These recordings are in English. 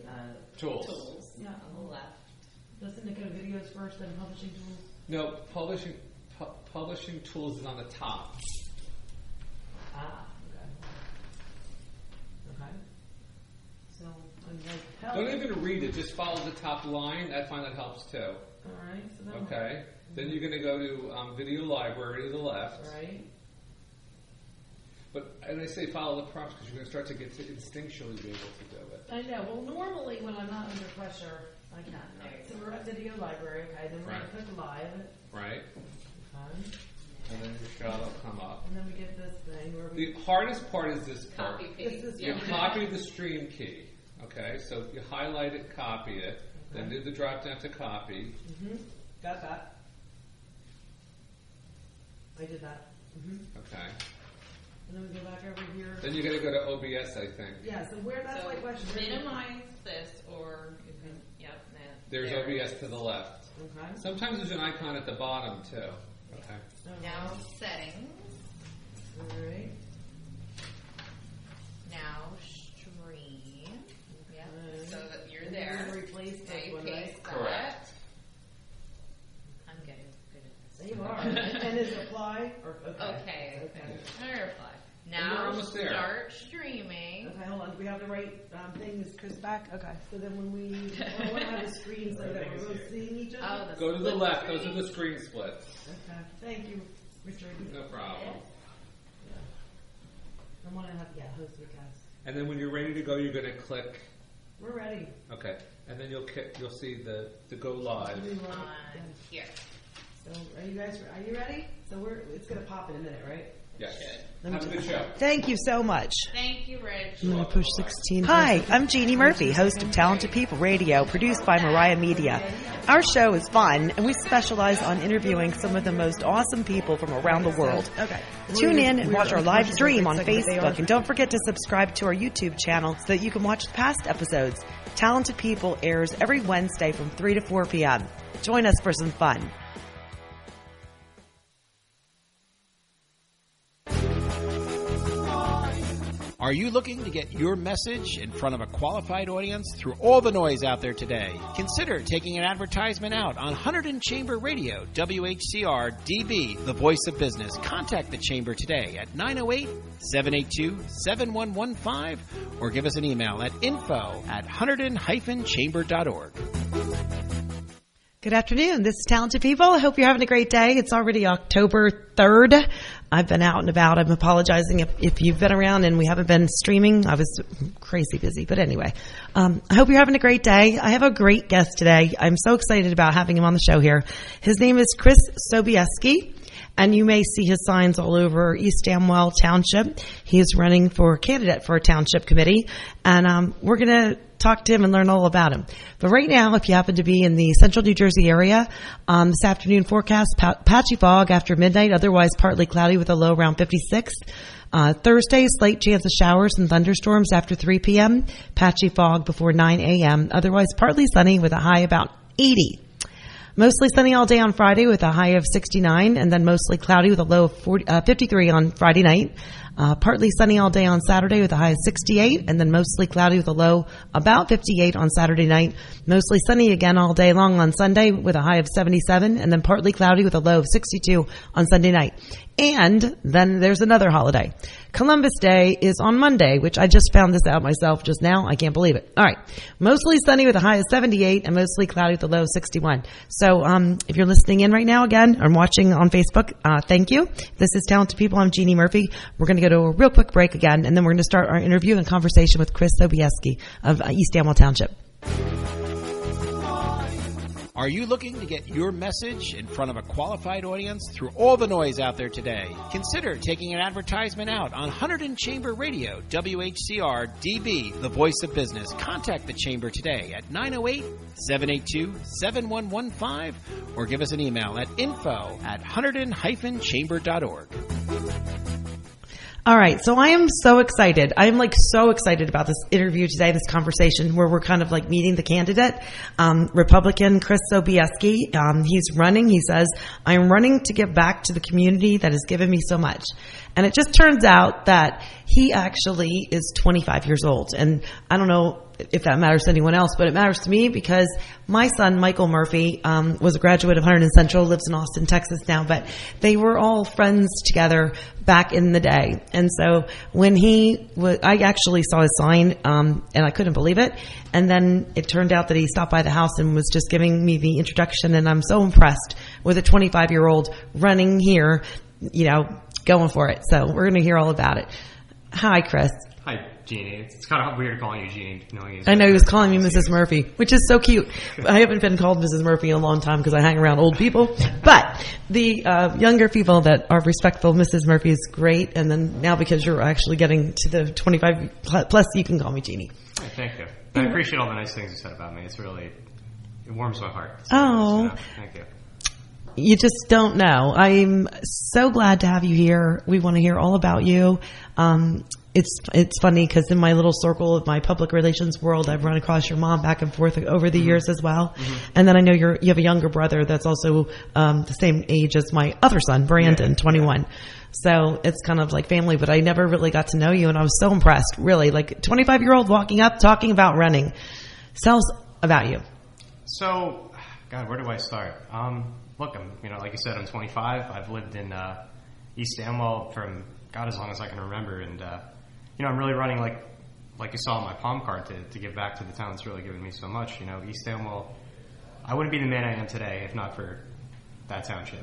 Tools. Yeah, on the left. Doesn't it go to videos first, then publishing tools? No, publishing tools is on the top. Okay. So, I'm like, don't even read it. Just follow the top line. I find that helps too. All right. So then okay. Then you're going to go to video library to the left. Right. But and I say follow the prompts because you're going to start to get to instinctually be able to do it. I know. Well, normally when I'm not under pressure, I can. Right. So we're at video library. Okay. Then we're going to click live. Right. Okay. And then your shot will come up. And then we get this thing where we... The hardest part is this part. Copy paste. You copy the stream key. Okay, so you highlight it, copy it, then do the drop down to copy. Mm-hmm. Got that. I did that. Mm-hmm. Okay. And then we go back over here. Then you're going to go to OBS, I think. Yeah, so where that's my question. Minimize this or you can, There's OBS to the left. Okay. Sometimes there's an icon at the bottom, too. Okay. Now settings. All right. Now stream. Yep. So that you're there. Replace that one, right? Correct. I'm getting good at this. There you are. And is apply? Or, Okay. I reply. We're Now almost there. start streaming. Okay, hold on. Do we have the right thing? Is Chris back? Okay. So then when we want to have a screen so that we're both seeing each other? Go to the left. Those are the screen splits. Okay. Thank you, Richard. No problem. Yeah. I want to have, host the cast. And then when you're ready to go, you're going to click. We're ready. Okay. And then you'll see the go live. Here. So are you ready? So it's going to pop in a minute, right? Yes. Have a good show. Thank you so much. Thank you, Rich. I'm going to push 16. Hi, I'm Jeannie Murphy, host of Talented People Radio, produced by Mariah Media. Our show is fun, and we specialize on interviewing some of the most awesome people from around the world. Okay. Tune in and watch our live stream on Facebook, and don't forget to subscribe to our YouTube channel so that you can watch past episodes. Talented People airs every Wednesday from 3 to 4 p.m. Join us for some fun. Are you looking to get your message in front of a qualified audience through all the noise out there today? Consider taking an advertisement out on Hunterdon Chamber Radio, WHCR DB, the voice of business. Contact the Chamber today at 908-782-7115 or give us an email at info@hunterdon-chamber.org. Good afternoon. This is Talented People. I hope you're having a great day. It's already October 3rd. I've been out and about. I'm apologizing if you've been around and we haven't been streaming. I was crazy busy. But anyway, I hope you're having a great day. I have a great guest today. I'm so excited about having him on the show here. His name is Chris Sobieski, and you may see his signs all over East Amwell Township. He is running for candidate for a township committee, and we're going to talk to him and learn all about him. But right now, if you happen to be in the central New Jersey area, this afternoon forecast, patchy fog after midnight, otherwise partly cloudy with a low around 56. Thursday, slight chance of showers and thunderstorms after 3 p.m., patchy fog before 9 a.m., otherwise partly sunny with a high about 80. Mostly sunny all day on Friday with a high of 69, and then mostly cloudy with a low of 53 on Friday night. Partly sunny all day on Saturday with a high of 68, and then mostly cloudy with a low about 58 on Saturday night. Mostly sunny again all day long on Sunday with a high of 77, and then partly cloudy with a low of 62 on Sunday night. And then there's another holiday. Columbus Day is on Monday, which I just found this out myself just now. I can't believe it. All right. Mostly sunny with a high of 78 and mostly cloudy with a low of 61. So if you're listening in right now again or watching on Facebook, thank you. This is Talented People. I'm Jeannie Murphy. We're going to go to a real quick break again, and then we're going to start our interview and conversation with Chris Sobieski of East Amwell Township. Are you looking to get your message in front of a qualified audience through all the noise out there today? Consider taking an advertisement out on Hunterdon Chamber Radio, WHCR DB, the voice of business. Contact the Chamber today at 908-782-7115 or give us an email at info@hunterdon-chamber.org. All right, so I am so excited. I'm so excited about this interview today, this conversation where we're kind of meeting the candidate, Republican Chris Sobieski. He's running. He says, I'm running to give back to the community that has given me so much. And it just turns out that he actually is 25 years old. And I don't know if that matters to anyone else, but it matters to me because my son, Michael Murphy, was a graduate of Hunterdon Central, lives in Austin, Texas now, but they were all friends together back in the day. And so when I actually saw his sign, and I couldn't believe it. And then it turned out that he stopped by the house and was just giving me the introduction. And I'm so impressed with a 25-year-old running here, going for it. So we're going to hear all about it. Hi, Chris. Hi, Jeannie. It's kind of weird calling you Jeannie. I know he was calling me Mrs. Murphy, which is so cute. I haven't been called Mrs. Murphy in a long time because I hang around old people. But the younger people that are respectful, Mrs. Murphy is great. And then now because you're actually getting to the 25 plus, you can call me Jeannie. Hey, thank you. I appreciate all the nice things you said about me. It warms my heart. Oh. Thank you. You just don't know. I'm so glad to have you here. We want to hear all about you. It's funny because in my little circle of my public relations world, I've run across your mom back and forth over the years as well. And then I know you have a younger brother that's also the same age as my other son, Brandon, 21. So it's kind of like family, but I never really got to know you, and I was so impressed, really. Like 25-year-old walking up, talking about running. Tell us about you. So, God, where do I start? Look, like you said, I'm 25. I've lived in East Amwell from, God, as long as I can remember. And, I'm really running like you saw on my palm card to give back to the town that's really given me so much. East Amwell, I wouldn't be the man I am today if not for that township.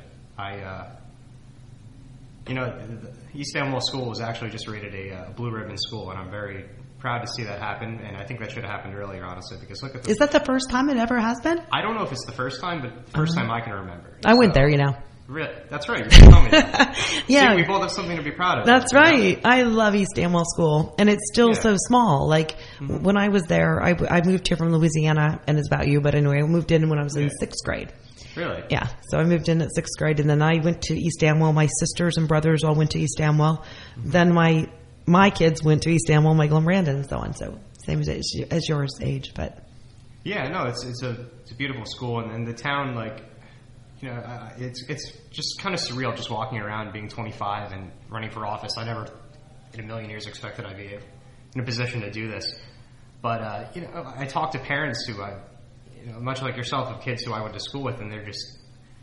East Amwell School was actually just rated a blue ribbon school, and I'm very proud to see that happen, and I think that should have happened earlier, honestly, because look at Is that the first time it ever has been? I don't know if it's the first time, but the first time I can remember. I went there, Really? That's right. You can tell me that. Yeah. See, we both have something to be proud of. That's right. I love East Amwell School, and it's still so small. Like, when I was there, I moved here from Louisiana, and it's about you, but anyway, I moved in when I was in 6th grade. Really? Yeah. So I moved in at 6th grade, and then I went to East Amwell. My sisters and brothers all went to East Amwell. Then my kids went to East Amwell, Michael and Brandon, and so on. So same as yours age, but yeah, no, it's a beautiful school, and the town, it's just kind of surreal just walking around, being 25 and running for office. I never in a million years expected I'd be in a position to do this, but I talk to parents who much like yourself, of kids who I went to school with, and they're just.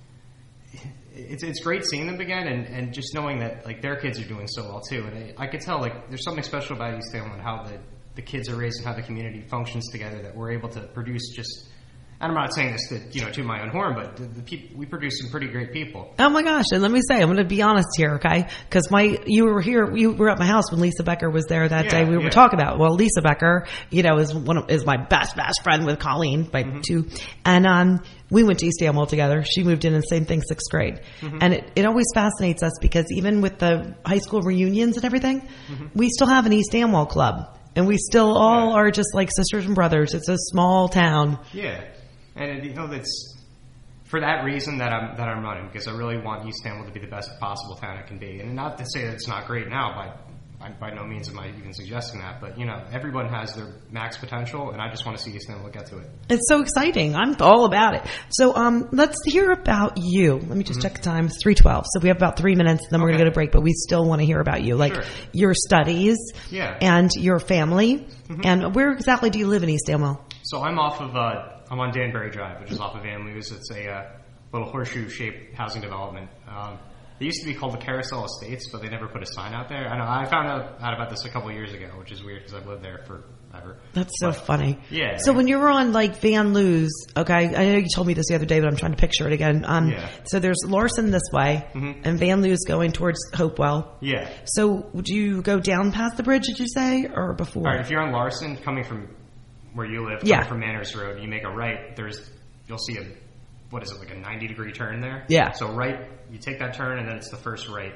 It's great seeing them again, and just knowing that their kids are doing so well too. And I could tell there's something special about East Amwell and how the kids are raised and how the community functions together, that we're able to produce just. And I'm not saying this to my own horn, but we produce some pretty great people. Oh my gosh! And let me say, I'm going to be honest here, okay? Because you were at my house when Lisa Becker was there that day. We were talking about Lisa Becker, is my best friend with Colleen by 2, and we went to East Amwell together. She moved in the same thing, 6th grade, and it always fascinates us because even with the high school reunions and everything, we still have an East Amwell club, and we still all are just like sisters and brothers. It's a small town. Yeah. And that's for that reason that I'm running, because I really want East Amwell to be the best possible town it can be. And not to say that it's not great now, by no means am I even suggesting that. But everyone has their max potential, and I just want to see East Amwell get to it. It's so exciting. I'm all about it. So let's hear about you. Let me just check the time. It's 3:12, so we have about 3 minutes, and then we're going to go to break. But we still want to hear about you, your studies, and your family, and where exactly do you live in East Amwell? So I'm I'm on Danbury Drive, which is off of Van Lewis. It's a little horseshoe-shaped housing development. They used to be called the Carousel Estates, but they never put a sign out there. I found out about this a couple of years ago, which is weird because I've lived there forever. That's so funny. Yeah. So when you were on Van Lewis, okay, I know you told me this the other day, but I'm trying to picture it again. So there's Larson this way, and Van Lewis going towards Hopewell. Yeah. So do you go down past the bridge, did you say, or before? All right, if you're on Larson, coming from where you live, from Manners Road, you make a right, you'll see a 90-degree turn there? Yeah. So right, you take that turn, and then it's the first right.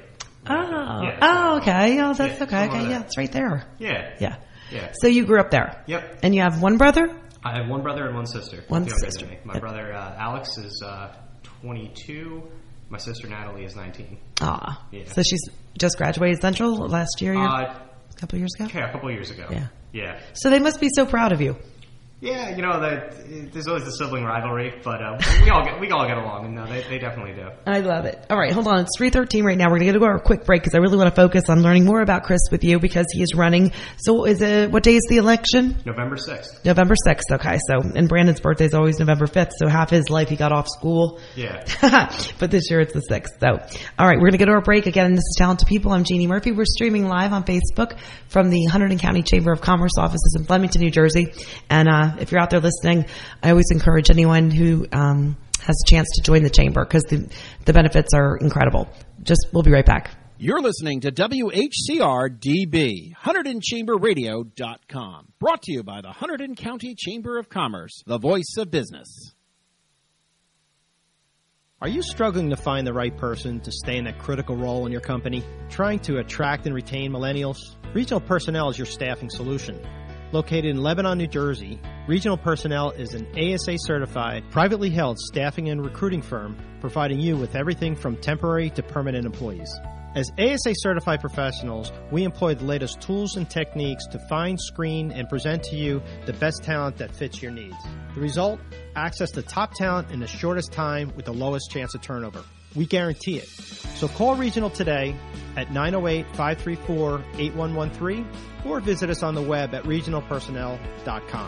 Okay. Oh, that's okay. Okay, yeah, it's right there. Yeah. So you grew up there? Yep. And you have one brother? I have one brother and one sister. One sister. My brother, Alex, is 22. My sister, Natalie, is 19. Ah. Yeah. So she's just graduated Central last year? A couple of years ago? Okay, a couple of years ago. Yeah. Yeah. So they must be so proud of you. Yeah, there's always the sibling rivalry, but we all get along, and no, they definitely do. I love it. All right, hold on. It's 3:13 right now. We're going to go to a quick break because I really want to focus on learning more about Chris with you because he is running. So what day is the election? November 6th. November 6th. Okay, so, and Brandon's birthday is always November 5th, so half his life he got off school. Yeah. But this year it's the 6th. So, all right, we're going to go to our break again. This is Talented People. I'm Jeannie Murphy. We're streaming live on Facebook from the Hunterdon County Chamber of Commerce offices in Flemington, New Jersey. And if you're out there listening, I always encourage anyone who has a chance to join the chamber because the benefits are incredible. We'll be right back. You're listening to WHCR-DB, HunterdonChamberRadio.com. Brought to you by the Hunterdon County Chamber of Commerce, the voice of business. Are you struggling to find the right person to stay in that critical role in your company? Trying to attract and retain millennials? Regional Personnel is your staffing solution. Located in Lebanon, New Jersey, Regional Personnel is an ASA-certified, privately held staffing and recruiting firm providing you with everything from temporary to permanent employees. As ASA-certified professionals, we employ the latest tools and techniques to find, screen, and present to you the best talent that fits your needs. The result? Access to top talent in the shortest time with the lowest chance of turnover. We guarantee it. So call Regional today at 908-534-8113 or visit us on the web at regionalpersonnel.com.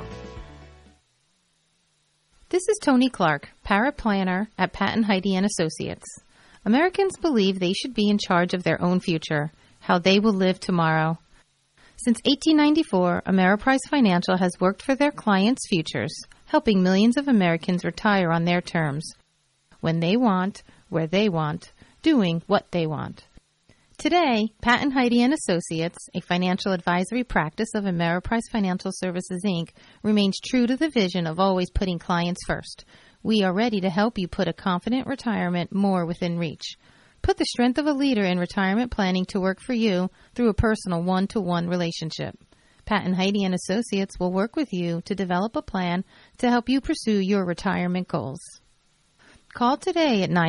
This is Tony Clark, paraplanner at Patton Heidi & Associates. Americans believe they should be in charge of their own future, how they will live tomorrow. Since 1894, Ameriprise Financial has worked for their clients' futures, helping millions of Americans retire on their terms, when they want, where they want, doing what they want. Today, Patton Heidi & Associates, a financial advisory practice of Ameriprise Financial Services, Inc., remains true to the vision of always putting clients first. We are ready to help you put a confident retirement more within reach. Put the strength of a leader in retirement planning to work for you through a personal one-to-one relationship. Patton Heidi & Associates will work with you to develop a plan to help you pursue your retirement goals. Call today at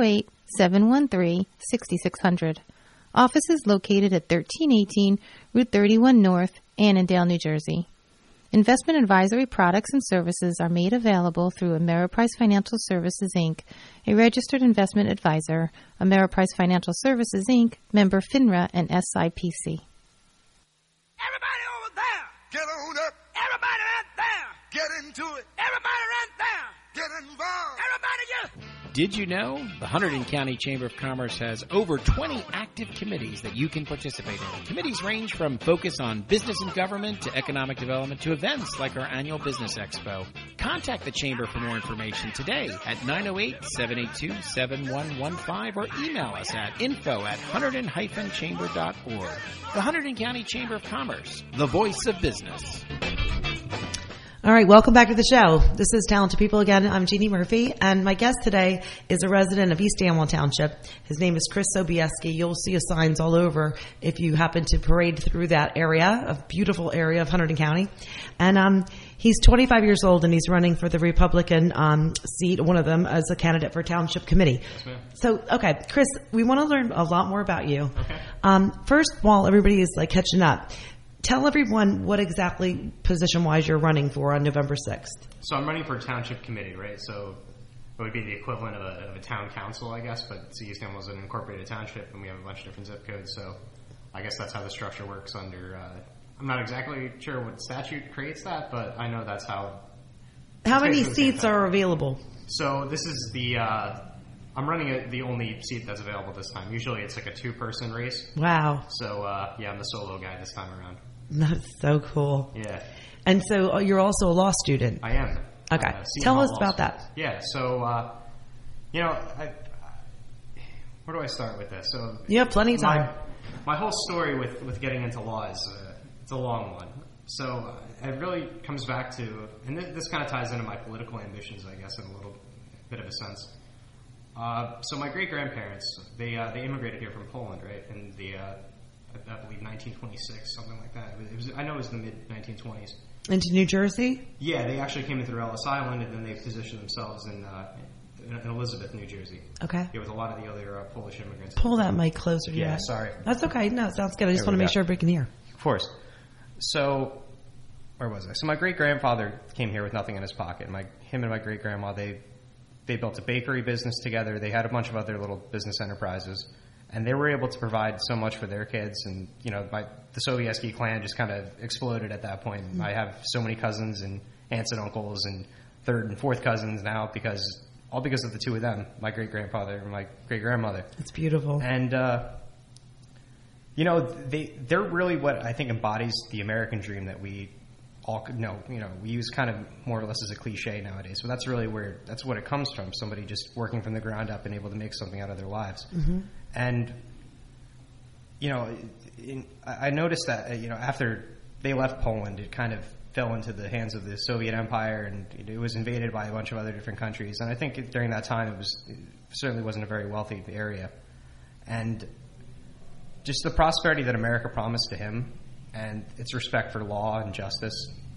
908-713-6600. Office is located at 1318 Route 31 North, Annandale, New Jersey. Investment advisory products and services are made available through Ameriprise Financial Services, Inc., a registered investment advisor, Ameriprise Financial Services, Inc., member FINRA and SIPC. Everybody over there, get on up. Everybody right there, get into it. Everybody right there, get involved. Everybody get. Did you know the Hunterdon County Chamber of Commerce has over 20 active committees that you can participate in? Committees range from focus on business and government to economic development to events like our annual Business Expo. Contact the Chamber for more information today at 908-782-7115 or email us at info@hunterdon-chamber.org. The Hunterdon County Chamber of Commerce, the voice of business. All right, welcome back to the show. This is Talented People again. I'm Jeannie Murphy, and my guest today is a resident of East Amwell Township. His name is Chris Sobieski. You'll see his signs all over if you happen to parade through that area, a beautiful area of Hunterdon County. And he's 25 years old, and he's running for the Republican seat, one of them, as a candidate for Township Committee. Yes, ma'am. So, okay, Chris, we want to learn a lot more about you. Okay. First, while everybody is catching up, tell everyone what exactly position-wise you're running for on November 6th. So I'm running for Township Committee, right? So it would be the equivalent of a town council, I guess, but East Amwell is an incorporated township, and we have a bunch of different zip codes, so I guess that's how the structure works under... I'm not exactly sure what statute creates that, but I know that's how... How many seats are available? So this is the... I'm running the only seat that's available this time. Usually it's like a two-person race. Wow. So, yeah, I'm the solo guy this time around. That's so cool. Yeah. And so you're also a law student. I am. Okay. Tell us about that. Yeah. So, where do I start with this? So you have plenty of time. My whole story with getting into law is it's a long one. So it really comes back to, and this kind of ties into my political ambitions, I guess, in a little bit of a sense. So my great-grandparents, they immigrated here from Poland, right? And I believe 1926, something like that. I know it was the mid-1920s. Into New Jersey? Yeah, they actually came into Ellis Island, and then they positioned themselves in Elizabeth, New Jersey. Okay. Yeah, with a lot of the other Polish immigrants. Pull that mic closer to you. Yeah, sorry. That's okay. No, it sounds good. I just want to make sure everybody can hear. Of course. So where was I? So my great-grandfather came here with nothing in his pocket. Him and my great-grandma, they built a bakery business together. They had a bunch of other little business enterprises. And they were able to provide so much for their kids. And, the Sobieski clan just kind of exploded at that point. I have so many cousins and aunts and uncles and third and fourth cousins now because of the two of them, my great-grandfather and my great-grandmother. It's beautiful. And, they're really what I think embodies the American dream that we all know. We use kind of more or less as a cliche nowadays, but that's really that's what it comes from. Somebody just working from the ground up and able to make something out of their lives. Mm-hmm. And, I noticed that, after they left Poland, it kind of fell into the hands of the Soviet Empire, and it was invaded by a bunch of other different countries. And I think during that time, it certainly wasn't a very wealthy area. And just the prosperity that America promised to him and its respect for law and justice,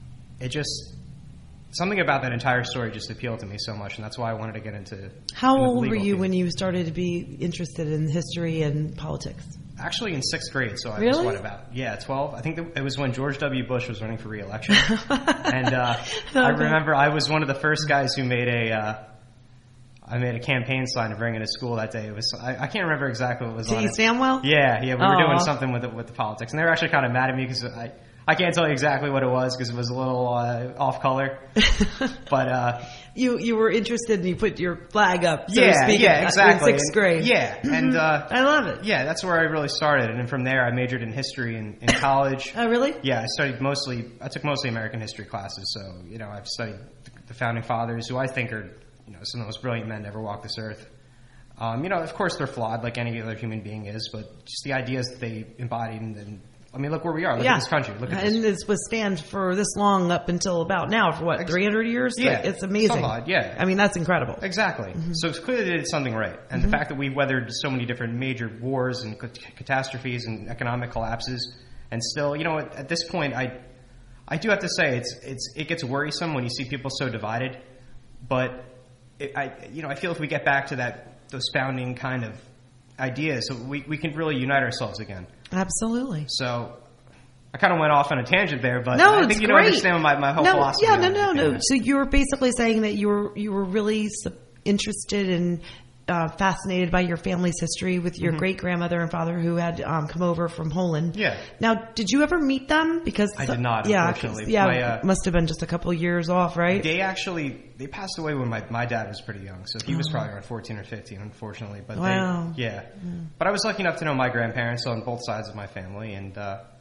something about that entire story just appealed to me so much, and that's why I wanted to get into. How old were you when you started to be interested in history and politics? Actually, in 6th grade, so I was Really? 12. I think it was when George W. Bush was running for re-election, and I remember I was one of the first guys who made a campaign sign to bring into school that day. It was I can't remember exactly what was on it. Did you stand well? Yeah, we were doing something with the politics, and they were actually kind of mad at me because I can't tell you exactly what it was because it was a little off color, but you were interested and you put your flag up. So yeah, to speak, exactly. In 6th grade. Yeah, and I love it. Yeah, that's where I really started, and then from there I majored in history in college. Oh, really? Yeah, I took mostly American history classes, so I've studied the founding fathers, who I think are some of the most brilliant men to ever walk this earth. Of course they're flawed like any other human being is, but just the ideas that they embodied and look where we are. Look at this country. Look at this. And it's withstand for this long up until about now for what, 300 years? Yeah. It's amazing. Some odd, yeah. That's incredible. Exactly. Mm-hmm. So it's clear they did something right. And the fact that we've weathered so many different major wars and catastrophes and economic collapses, and still, at this point, I do have to say it gets worrisome when you see people so divided. But I feel if we get back to those founding kind of ideas, we can really unite ourselves again. Absolutely. So I kind of went off on a tangent there, but no, I think you don't understand my whole philosophy. Yeah, no. So you were basically saying that you were really interested and fascinated by your family's history with your great-grandmother and father who had come over from Poland. Yeah. Now, did you ever meet them? Because I did not, unfortunately. Yeah, must have been just a couple years off, right? They passed away when my dad was pretty young, so he was probably around 14 or 15, unfortunately. But wow. But I was lucky enough to know my grandparents on both sides of my family, and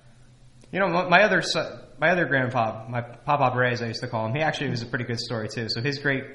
my other grandpa, my Papa Bray, as I used to call him, he actually was a pretty good story too. So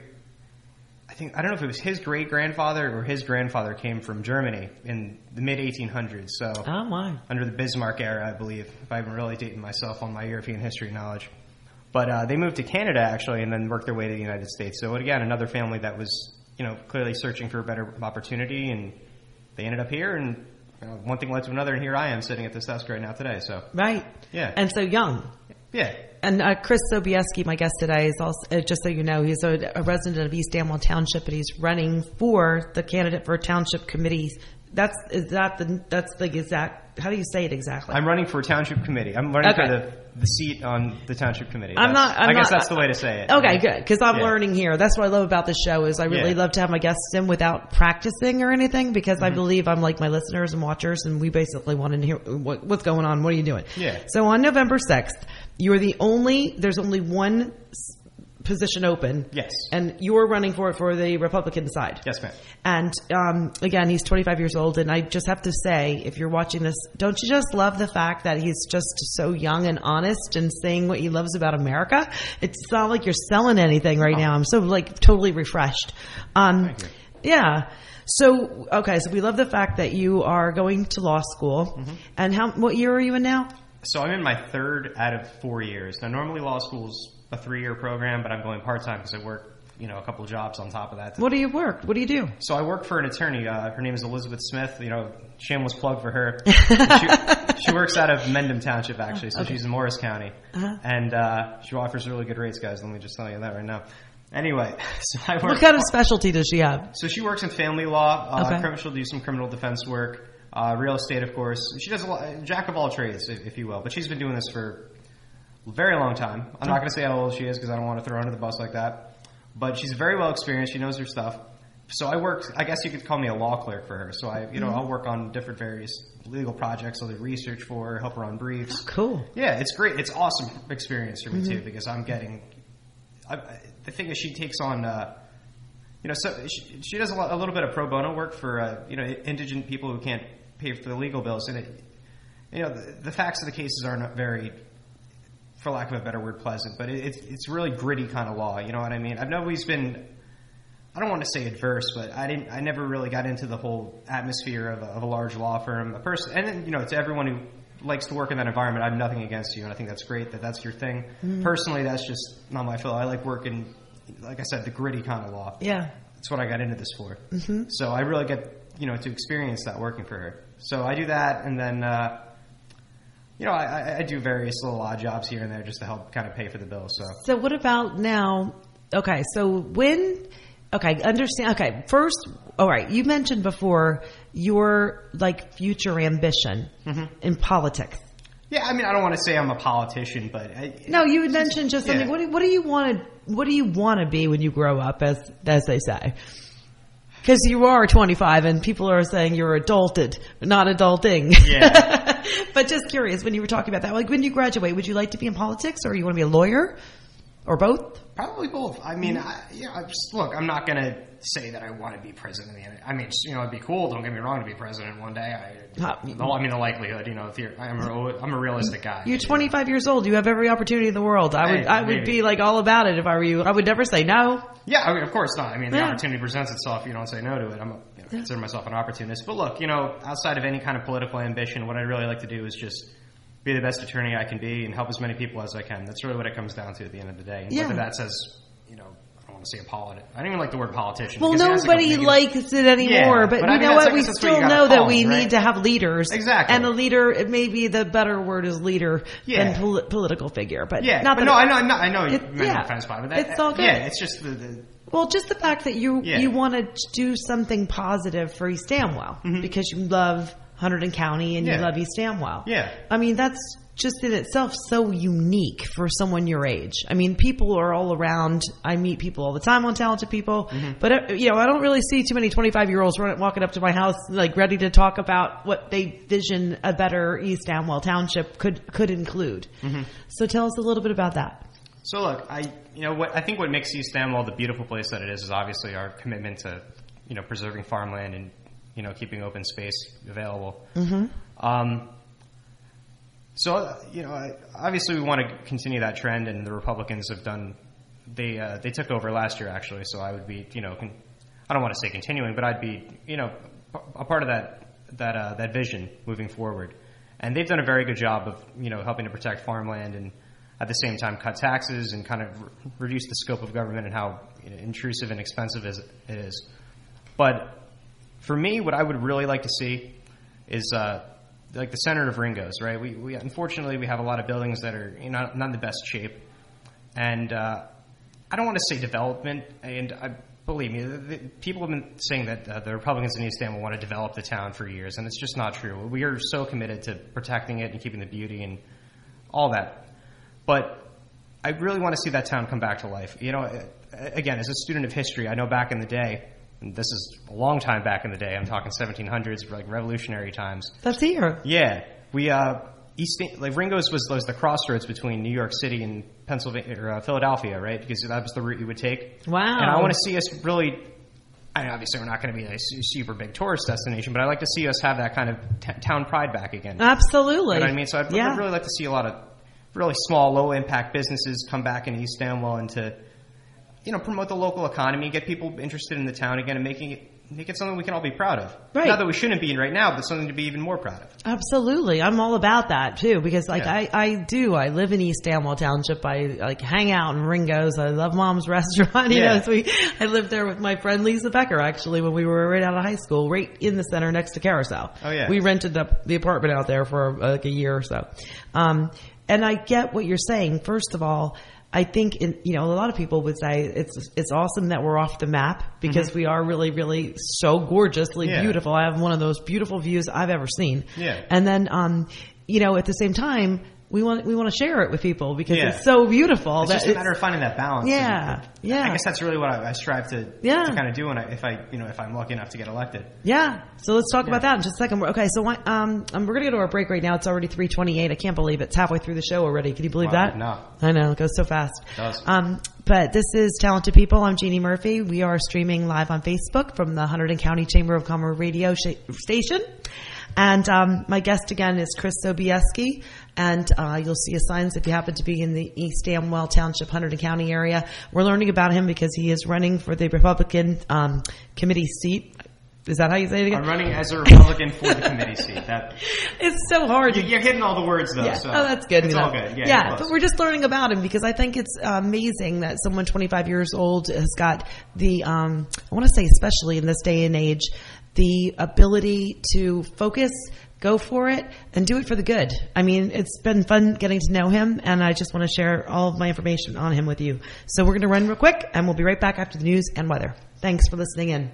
I don't know if it was his great-grandfather or his grandfather came from Germany in the mid-1800s. So under the Bismarck era, I believe, if I'm really dating myself on my European history knowledge. But they moved to Canada, actually, and then worked their way to the United States. So again, another family that was, clearly searching for a better opportunity, and they ended up here, and one thing led to another, and here I am sitting at this desk right now today. So right. Yeah. And so young. Yeah. And Chris Sobieski, my guest today, is also, just so you know, he's a resident of East Amwell Township, and he's running for the candidate for township committees. That's the exact, how do you say it exactly? I'm running for a township committee. I'm running for the seat on the township committee. I guess that's the way to say it. Okay, good. Because I'm learning here. That's what I love about this show is I really love to have my guests in without practicing or anything, because I believe I'm like my listeners and watchers, and we basically want to hear what's going on. What are you doing? Yeah. So on November 6th, there's only one position open. Yes. And you're running for it for the Republican side. Yes, ma'am. And again, he's 25 years old, and I just have to say, if you're watching this, don't you just love the fact that he's just so young and honest and saying what he loves about America? It's not like you're selling anything right now. I'm so totally refreshed. Thank you. Yeah. So, okay, so we love the fact that you are going to law school. And what year are you in now? So I'm in my 3rd out of 4 years. Now, normally law school's a 3-year program, but I'm going part-time because I work, a couple of jobs on top of that. What do you work? What do you do? So I work for an attorney. Her name is Elizabeth Smith. Shameless plug for her. She works out of Mendham Township, actually, so she's in Morris County. And she offers really good rates, guys. Let me just tell you that right now. Anyway, so I work. What kind of specialty does she have? So she works in family law. She'll do some criminal defense work. Real estate, of course. She does jack of all trades, if you will. But she's been doing this for very long time. I'm not going to say how old she is because I don't want to throw her under the bus like that. But she's very well experienced. She knows her stuff. So I guess you could call me a law clerk for her. So I'll work on different various legal projects. I'll do research for her, help her on briefs. Oh, cool. Yeah, it's great. It's awesome experience for me too, because I'm getting, the thing is she takes on, so she does a little bit of pro bono work for, indigent people who can't pay for the legal bills. And the facts of the cases aren't very, for lack of a better word, pleasant, but it's really gritty kind of law. You know what I mean? I've always been, I don't want to say adverse, but I never really got into the whole atmosphere of a large law firm. A person, and then, to everyone who likes to work in that environment, I have nothing against you, and I think that's great that that's your thing. Mm-hmm. Personally, that's just not my field. I like working, like I said, the gritty kind of law. Yeah. That's what I got into this for. Mm-hmm. So I really get, to experience that working for her. So I do that, and then, I do various little odd jobs here and there just to help kind of pay for the bills. So what about now? Okay, so understand. Okay, first, all right, you mentioned before your future ambition in politics. Yeah, I mean, I don't want to say I'm a politician, but you had mentioned just something. Yeah. What do you want to be when you grow up, as they say? Because you are 25, and people are saying you're adulted, not adulting. Yeah. But just curious, when you were talking about that, when you graduate, would you like to be in politics, or you want to be a lawyer, or both? Probably both. I mean, look, I'm not going to say that I want to be president. I mean, it'd be cool. Don't get me wrong, to be president one day. The likelihood, I'm a realistic guy. You're 25 years old. You have every opportunity in the world. I would be all about it if I were you. I would never say no. Yeah, I mean, of course not. I mean, the opportunity presents itself. You don't say no to it. I'm consider myself an opportunist. But look, outside of any kind of political ambition, what I really like to do is just be the best attorney I can be and help as many people as I can. That's really what it comes down to at the end of the day. Yeah. Whether that says, I don't want to say a politician. I don't even like the word politician. Well, nobody likes it anymore. Yeah, but you know what? We still know that we need to have leaders. Exactly. And a leader, it may be the better word is leader than political figure. But I know you meant no offense by it. But it's all good. Yeah, it's just the well, just the fact that you want to do something positive for East Amwell because you love Hunterdon County and you love East Amwell. Yeah. I mean, that's just in itself so unique for someone your age. I mean, people are all around. I meet people all the time on Talented People, but I don't really see too many 25-year-olds walking up to my house ready to talk about what they vision a better East Amwell Township could include. So tell us a little bit about that. So look, I think what makes East Amwell the beautiful place that it is obviously our commitment to preserving farmland and keeping open space available. So, obviously we want to continue that trend, and the Republicans have done, they took over last year, actually, so I would be, I don't want to say continuing, but I'd be, a part of that vision moving forward. And they've done a very good job of, helping to protect farmland and at the same time cut taxes and kind of reduce the scope of government and how intrusive and expensive it is. But for me, what I would really like to see is, like the center of Ringo's, right? We unfortunately we have a lot of buildings that are not in the best shape, and I don't want to say development. And believe me, people have been saying that the Republicans in East Amwell want to develop the town for years, and it's just not true. We are so committed to protecting it and keeping the beauty and all that. But I really want to see that town come back to life. Again, as a student of history, I know back in the day. And this is a long time back in the day. I'm talking 1700s, revolutionary times. That's here. Yeah, we Ringo's was the crossroads between New York City and Pennsylvania or Philadelphia, right? Because that was the route you would take. Wow. And I want to see us really. I mean, obviously, we're not going to be a super big tourist destination, but I like to see us have that kind of town pride back again. Absolutely. You know what I mean? So I'd really like to see a lot of really small, low impact businesses come back in East Amwell and to promote the local economy, get people interested in the town again, and make it something we can all be proud of. Right. Not that we shouldn't be right now, but something to be even more proud of. Absolutely. I'm all about that, too, because I live in East Amwell Township. I hang out in Ringo's. I love Mom's Restaurant. I lived there with my friend Lisa Becker, actually, when we were right out of high school, right in the center next to Carousel. Oh, yeah. We rented the apartment out there for a year or so. And I get what you're saying. First of all, I think, a lot of people would say it's awesome that we're off the map because we are really, really so gorgeously beautiful. I have one of those beautiful views I've ever seen. Yeah. And then, at the same time, we want to share it with people because Yeah. it's so beautiful. It's just a matter of finding that balance. Yeah, yeah. I guess that's really what I strive to kind of do if I'm lucky enough to get elected. Yeah. So let's talk about that in just a second. Okay. So we're going to go to our break right now. It's already 3:28. I can't believe it's halfway through the show already. Can you believe that? No. I know. It goes so fast. It does. But this is Talented People. I'm Jeannie Murphy. We are streaming live on Facebook from the Hunterdon County Chamber of Commerce radio station. And my guest again is Chris Sobieski. And you'll see his signs if you happen to be in the East Amwell Township, Hunterdon County area. We're learning about him because he is running for the Republican committee seat. Is that how you say it again? I'm running as a Republican for the committee seat. It's so hard. You're hitting all the words, though. Yeah. So oh, that's good. It's all good. Yeah, but we're just learning about him because I think it's amazing that someone 25 years old has got the, I want to say especially in this day and age, the ability to focus, go for it, and do it for the good. I mean, it's been fun getting to know him, and I just want to share all of my information on him with you. So we're going to run real quick, and we'll be right back after the news and weather. Thanks for listening in.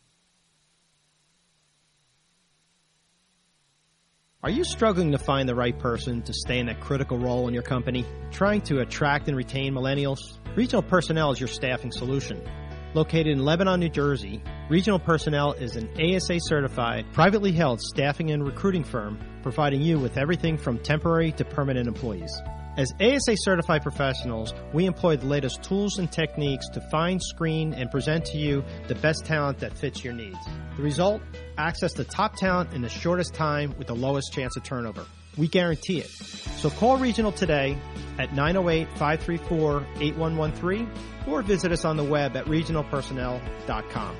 Are you struggling to find the right person to stay in that critical role in your company? Trying to attract and retain millennials? Regional Personnel is your staffing solution. Located in Lebanon, New Jersey, Regional Personnel is an ASA-certified, privately held staffing and recruiting firm providing you with everything from temporary to permanent employees. As ASA-certified professionals, we employ the latest tools and techniques to find, screen, and present to you the best talent that fits your needs. The result? Access to top talent in the shortest time with the lowest chance of turnover. We guarantee it. So call Regional today at 908-534-8113 or visit us on the web at regionalpersonnel.com.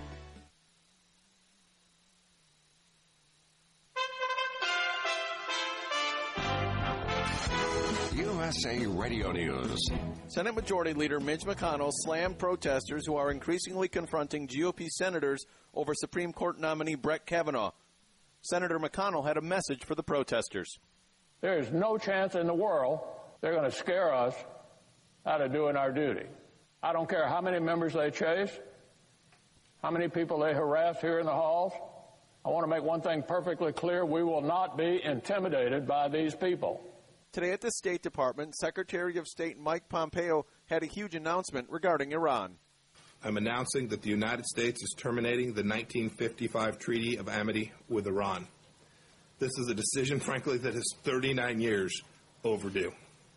USA Radio News. Senate Majority Leader Mitch McConnell slammed protesters who are increasingly confronting GOP senators over Supreme Court nominee Brett Kavanaugh. Senator McConnell had a message for the protesters. There is no chance in the world they're going to scare us out of doing our duty. I don't care how many members they chase, how many people they harass here in the halls. I want to make one thing perfectly clear. We will not be intimidated by these people. Today at the State Department, Secretary of State Mike Pompeo had a huge announcement regarding Iran. I'm announcing that the United States is terminating the 1955 Treaty of Amity with Iran. This is a decision, frankly, that is 39 years overdue.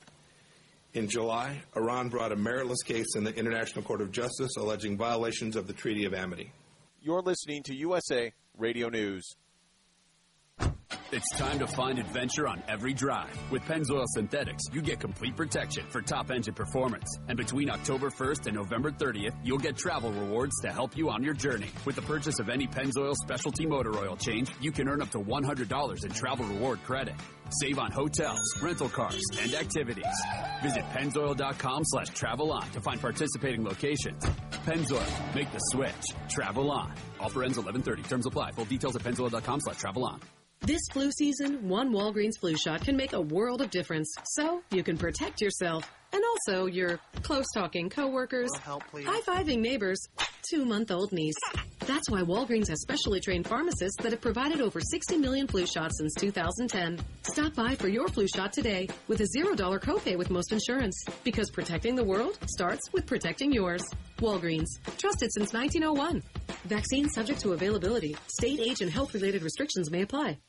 In July, Iran brought a meritless case in the International Court of Justice alleging violations of the Treaty of Amity. You're listening to USA Radio News. It's time to find adventure on every drive. With Pennzoil Synthetics, you get complete protection for top engine performance. And between October 1st and November 30th, you'll get travel rewards to help you on your journey. With the purchase of any Pennzoil specialty motor oil change, you can earn up to $100 in travel reward credit. Save on hotels, rental cars, and activities. Visit Pennzoil.com/travel-on to find participating locations. Pennzoil, make the switch. Travel on. Offer ends 11/30. Terms apply. Full details at Pennzoil.com/travel-on. This flu season, one Walgreens flu shot can make a world of difference. So you can protect yourself and also your close-talking coworkers, high-fiving neighbors, 2-month-old niece. That's why Walgreens has specially trained pharmacists that have provided over 60 million flu shots since 2010. Stop by for your flu shot today with a $0 copay with most insurance. Because protecting the world starts with protecting yours. Walgreens. Trusted since 1901. Vaccine subject to availability. State, age, and health-related restrictions may apply.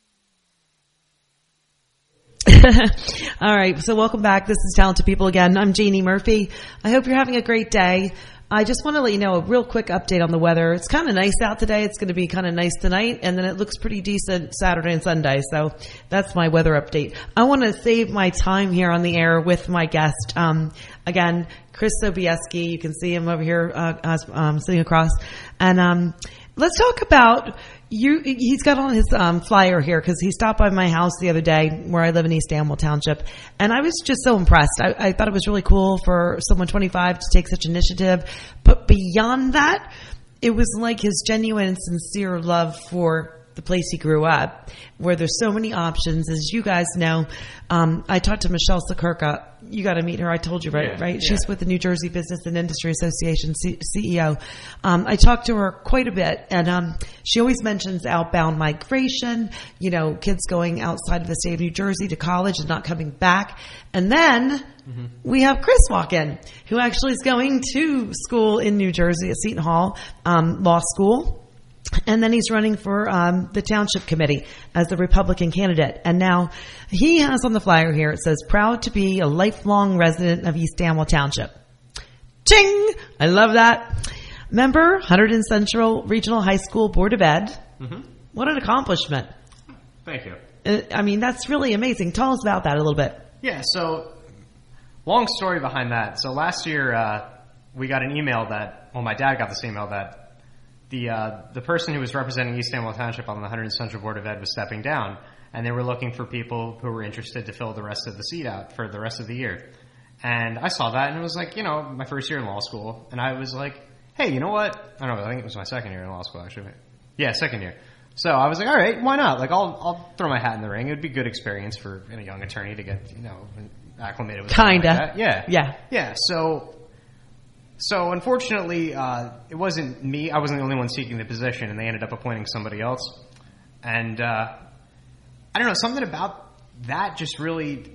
All right, so welcome back. This is Talented People again. I'm Jeannie Murphy. I hope you're having a great day. I just want to let you know a real quick update on the weather. It's kind of nice out today. It's going to be kind of nice tonight, and then it looks pretty decent Saturday and Sunday. So that's my weather update. I want to save my time here on the air with my guest. Again, Chris Sobieski. You can see him over here sitting across. And let's talk about he's got on his flyer here because he stopped by my house the other day where I live in East Amwell Township, and I was just so impressed. I thought it was really cool for someone 25 to take such initiative, but beyond that, it was like his genuine and sincere love for the place he grew up, where there's so many options. As you guys know, I talked to Michelle Sakurka you got to meet her. I told you, right? Yeah, Right? yeah. She's with the New Jersey Business and Industry Association, CEO. I talked to her quite a bit, and she always mentions outbound migration, kids going outside of the state of New Jersey to college and not coming back. And then we have Chris walk in, who actually is going to school in New Jersey at Seton Hall Law School. And then he's running for the Township Committee as the Republican candidate. And now he has on the flyer here, it says, proud to be a lifelong resident of East Amwell Township. Ching! I love that. Member, Hunterdon Central Regional High School Board of Ed. Mm-hmm. What an accomplishment. Thank you. I mean, that's really amazing. Tell us about that a little bit. Yeah, so long story behind that. So last year we got an email my dad got this email that the person who was representing East Amwell Township on the Hunterdon Central Board of Ed was stepping down, and they were looking for people who were interested to fill the rest of the seat out for the rest of the year. And I saw that, and it was like, my first year in law school, and I was like, hey, you know what? I don't know, I think it was my second year in law school, actually. Yeah, second year. So I was like, all right, why not? Like, I'll throw my hat in the ring. It would be a good experience for a young attorney to get, acclimated with something like that. Yeah. Yeah, So unfortunately, it wasn't me. I wasn't the only one seeking the position, and they ended up appointing somebody else. And I don't know, something about that just really.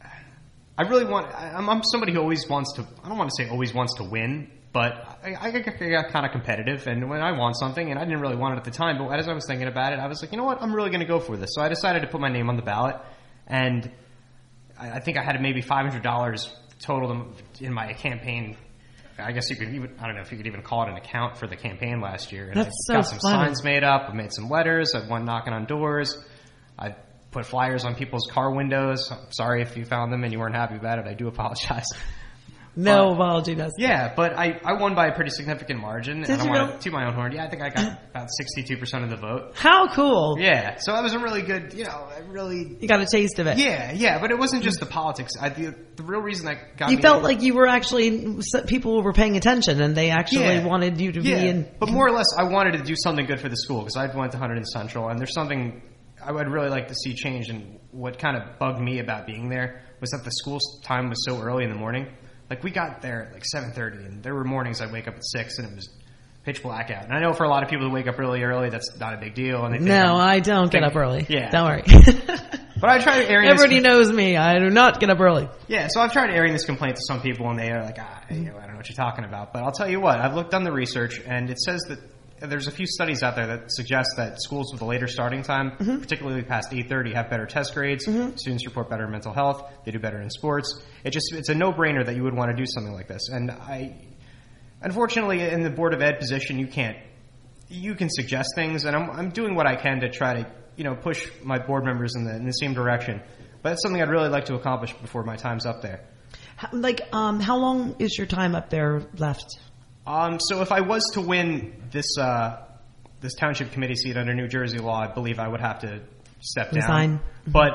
I'm somebody who always wants to. I don't want to say always wants to win, but I got kind of competitive. And when I want something, and I didn't really want it at the time, but as I was thinking about it, I was like, you know what, I'm really going to go for this. So I decided to put my name on the ballot, and I think I had maybe $500 total in my campaign. I guess you could even, I don't know if you could even call it an account for the campaign last year. And That's I got some funny. signs made up. I made some letters. I went knocking on doors. I put flyers on people's car windows. I'm sorry if you found them and you weren't happy about it. I do apologize. No apology necessary. Yeah, but I won by a pretty significant margin. Did and I you want really? to toot my own horn. Yeah, I think I got about 62% of the vote. How cool. Yeah, so that was a really good, You got a taste of it. Yeah, but it wasn't just the politics. The real reason that got You me... felt like you were actually, people were paying attention and they actually wanted you to be in. But more or less, I wanted to do something good for the school because I went to Hunterdon Central, and there's something I would really like to see change. And what kind of bugged me about being there was that the school time was so early in the morning. Like, we got there at like 7:30, and there were mornings I'd wake up at 6, and it was pitch black out. And I know for a lot of people who wake up really early, that's not a big deal. And they think I don't get up early. Yeah. Don't worry. But I try to airing Everybody knows me. I do not get up early. Yeah, so I've tried airing this complaint to some people, and they are like, I don't know what you're talking about. But I'll tell you what, I've done the research, and it says that there's a few studies out there that suggest that schools with a later starting time, particularly past 8:30, have better test grades. Students report better mental health. They do better in sports. It's a no-brainer that you would want to do something like this. And unfortunately, in the Board of Ed position, you can suggest things, and I'm doing what I can to try to push my board members in the same direction. But it's something I'd really like to accomplish before my time's up there. How long is your time up there left? So if I was to win this township committee seat under New Jersey law, I believe I would have to step Resign. down. But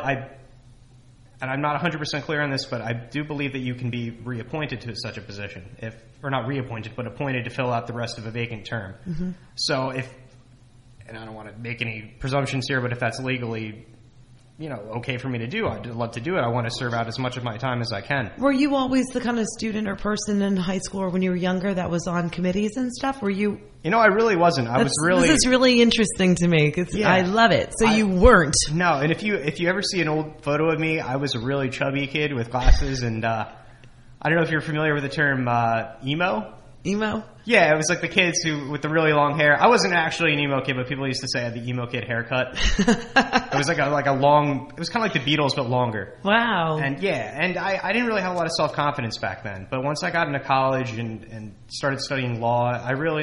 I'm not 100% clear on this, but I do believe that you can be reappointed to such a position, or not reappointed, but appointed to fill out the rest of a vacant term. So and I don't want to make any presumptions here, but if that's legally, okay for me to do, I'd love to do it. I want to serve out as much of my time as I can. Were you always the kind of student or person in high school or when you were younger that was on committees and stuff? Were you? I really wasn't. This is really interesting to me because I love it. So you weren't. No, and if you ever see an old photo of me, I was a really chubby kid with glasses, and I don't know if you're familiar with the term emo. Emo? Yeah, it was like the kids with the really long hair. I wasn't actually an emo kid, but people used to say I had the emo kid haircut. It was like a long. It was kind of like the Beatles, but longer. Wow. And I didn't really have a lot of self-confidence back then. But once I got into college and started studying law, I really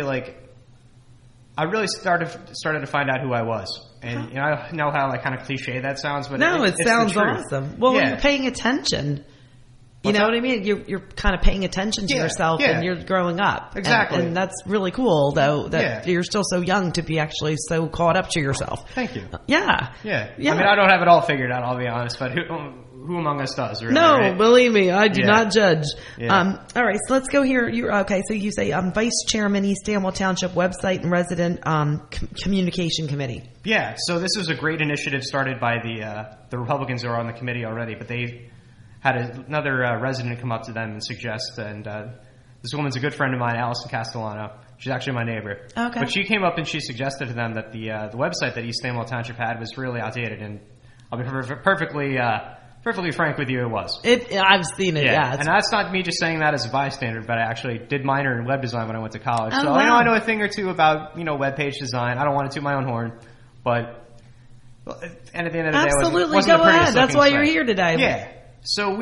started to find out who I was. And I know how kind of cliche that sounds, but it sounds the truth. awesome. Well, you're paying attention. What I mean? You're kind of paying attention to yourself and you're growing up. Exactly. And that's really cool, though, that you're still so young to be actually so caught up to yourself. Thank you. Yeah. Yeah. I mean, I don't have it all figured out, I'll be honest, but who among us does, really? No, right? believe me, I do not judge. Yeah. All right, so let's go here. So you say Vice Chairman, East Amwell Township Website and Resident Communication Committee. Yeah, so this was a great initiative started by the Republicans who are on the committee already, but they had another resident come up to them and suggest, and this woman's a good friend of mine, Allison Castellano. She's actually my neighbor. Okay. But she came up and she suggested to them that the website that East Stanwell Township had was really outdated, and I'll be perfectly frank with you, it was. I've seen it, yeah. And that's not me just saying that as a bystander, but I actually did minor in web design when I went to college. Oh, so wow. I know a thing or two about, web page design. I don't want to toot my own horn, but and at the end of the day, absolutely, it wasn't go the ahead. That's why you're here today. Yeah. So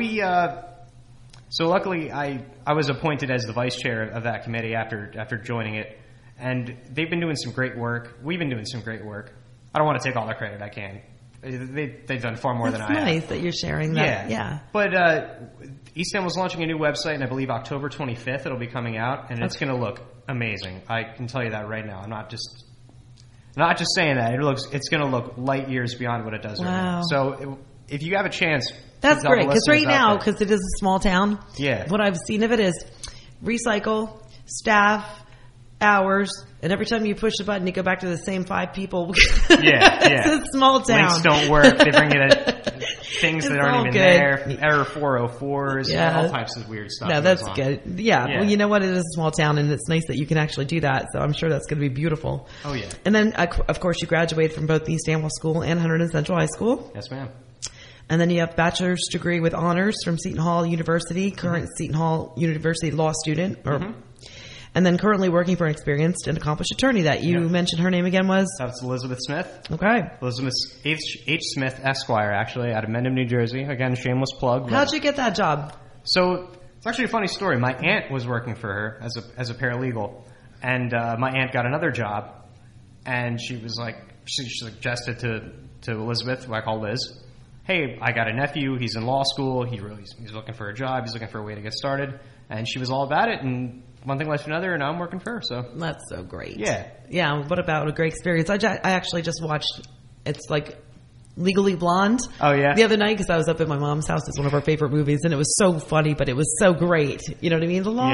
so luckily I was appointed as the vice chair of that committee after joining it, and they've been doing some great work. We've been doing some great work. I don't want to take all the credit. I can. They've done far more than I have. It's nice that you're sharing that. Yeah. But East End was launching a new website, and I believe October 25th it'll be coming out, and it's going to look amazing. I can tell you that right now. I'm not just saying that. It's going to look light years beyond what it does right now. So if you have a chance, that's great, because right now, because it is a small town, what I've seen of it is recycle, staff, hours, and every time you push the button, you go back to the same 5 people. It's a small town. Links don't work. They bring you things that aren't even there. Error 404s, all types of weird stuff. No, that's good. Yeah. Well, you know what? It is a small town, and it's nice that you can actually do that. So I'm sure that's going to be beautiful. Oh, yeah. And then, of course, you graduated from both East Stanwell School and Hunterdon Central High School. Yes, ma'am. And then you have a bachelor's degree with honors from Seton Hall University, current Seton Hall University law student. And then currently working for an experienced and accomplished attorney that you mentioned. Her name again was? That's Elizabeth Smith. Okay. Elizabeth H. Smith, Esquire, actually, out of Mendham, New Jersey. Again, shameless plug. How'd you get that job? So it's actually a funny story. My aunt was working for her as a paralegal. And my aunt got another job. And she suggested to Elizabeth, who I call Liz, hey, I got a nephew. He's in law school. He's looking for a job. He's looking for a way to get started. And she was all about it. And one thing led to another, and now I'm working for her. So that's so great. Yeah. Yeah. What about a great experience? I actually just watched. It's like Legally Blonde. Oh yeah. The other night, because I was up at my mom's house. It's one of our favorite movies, and it was so funny, but it was so great. You know what I mean? The law.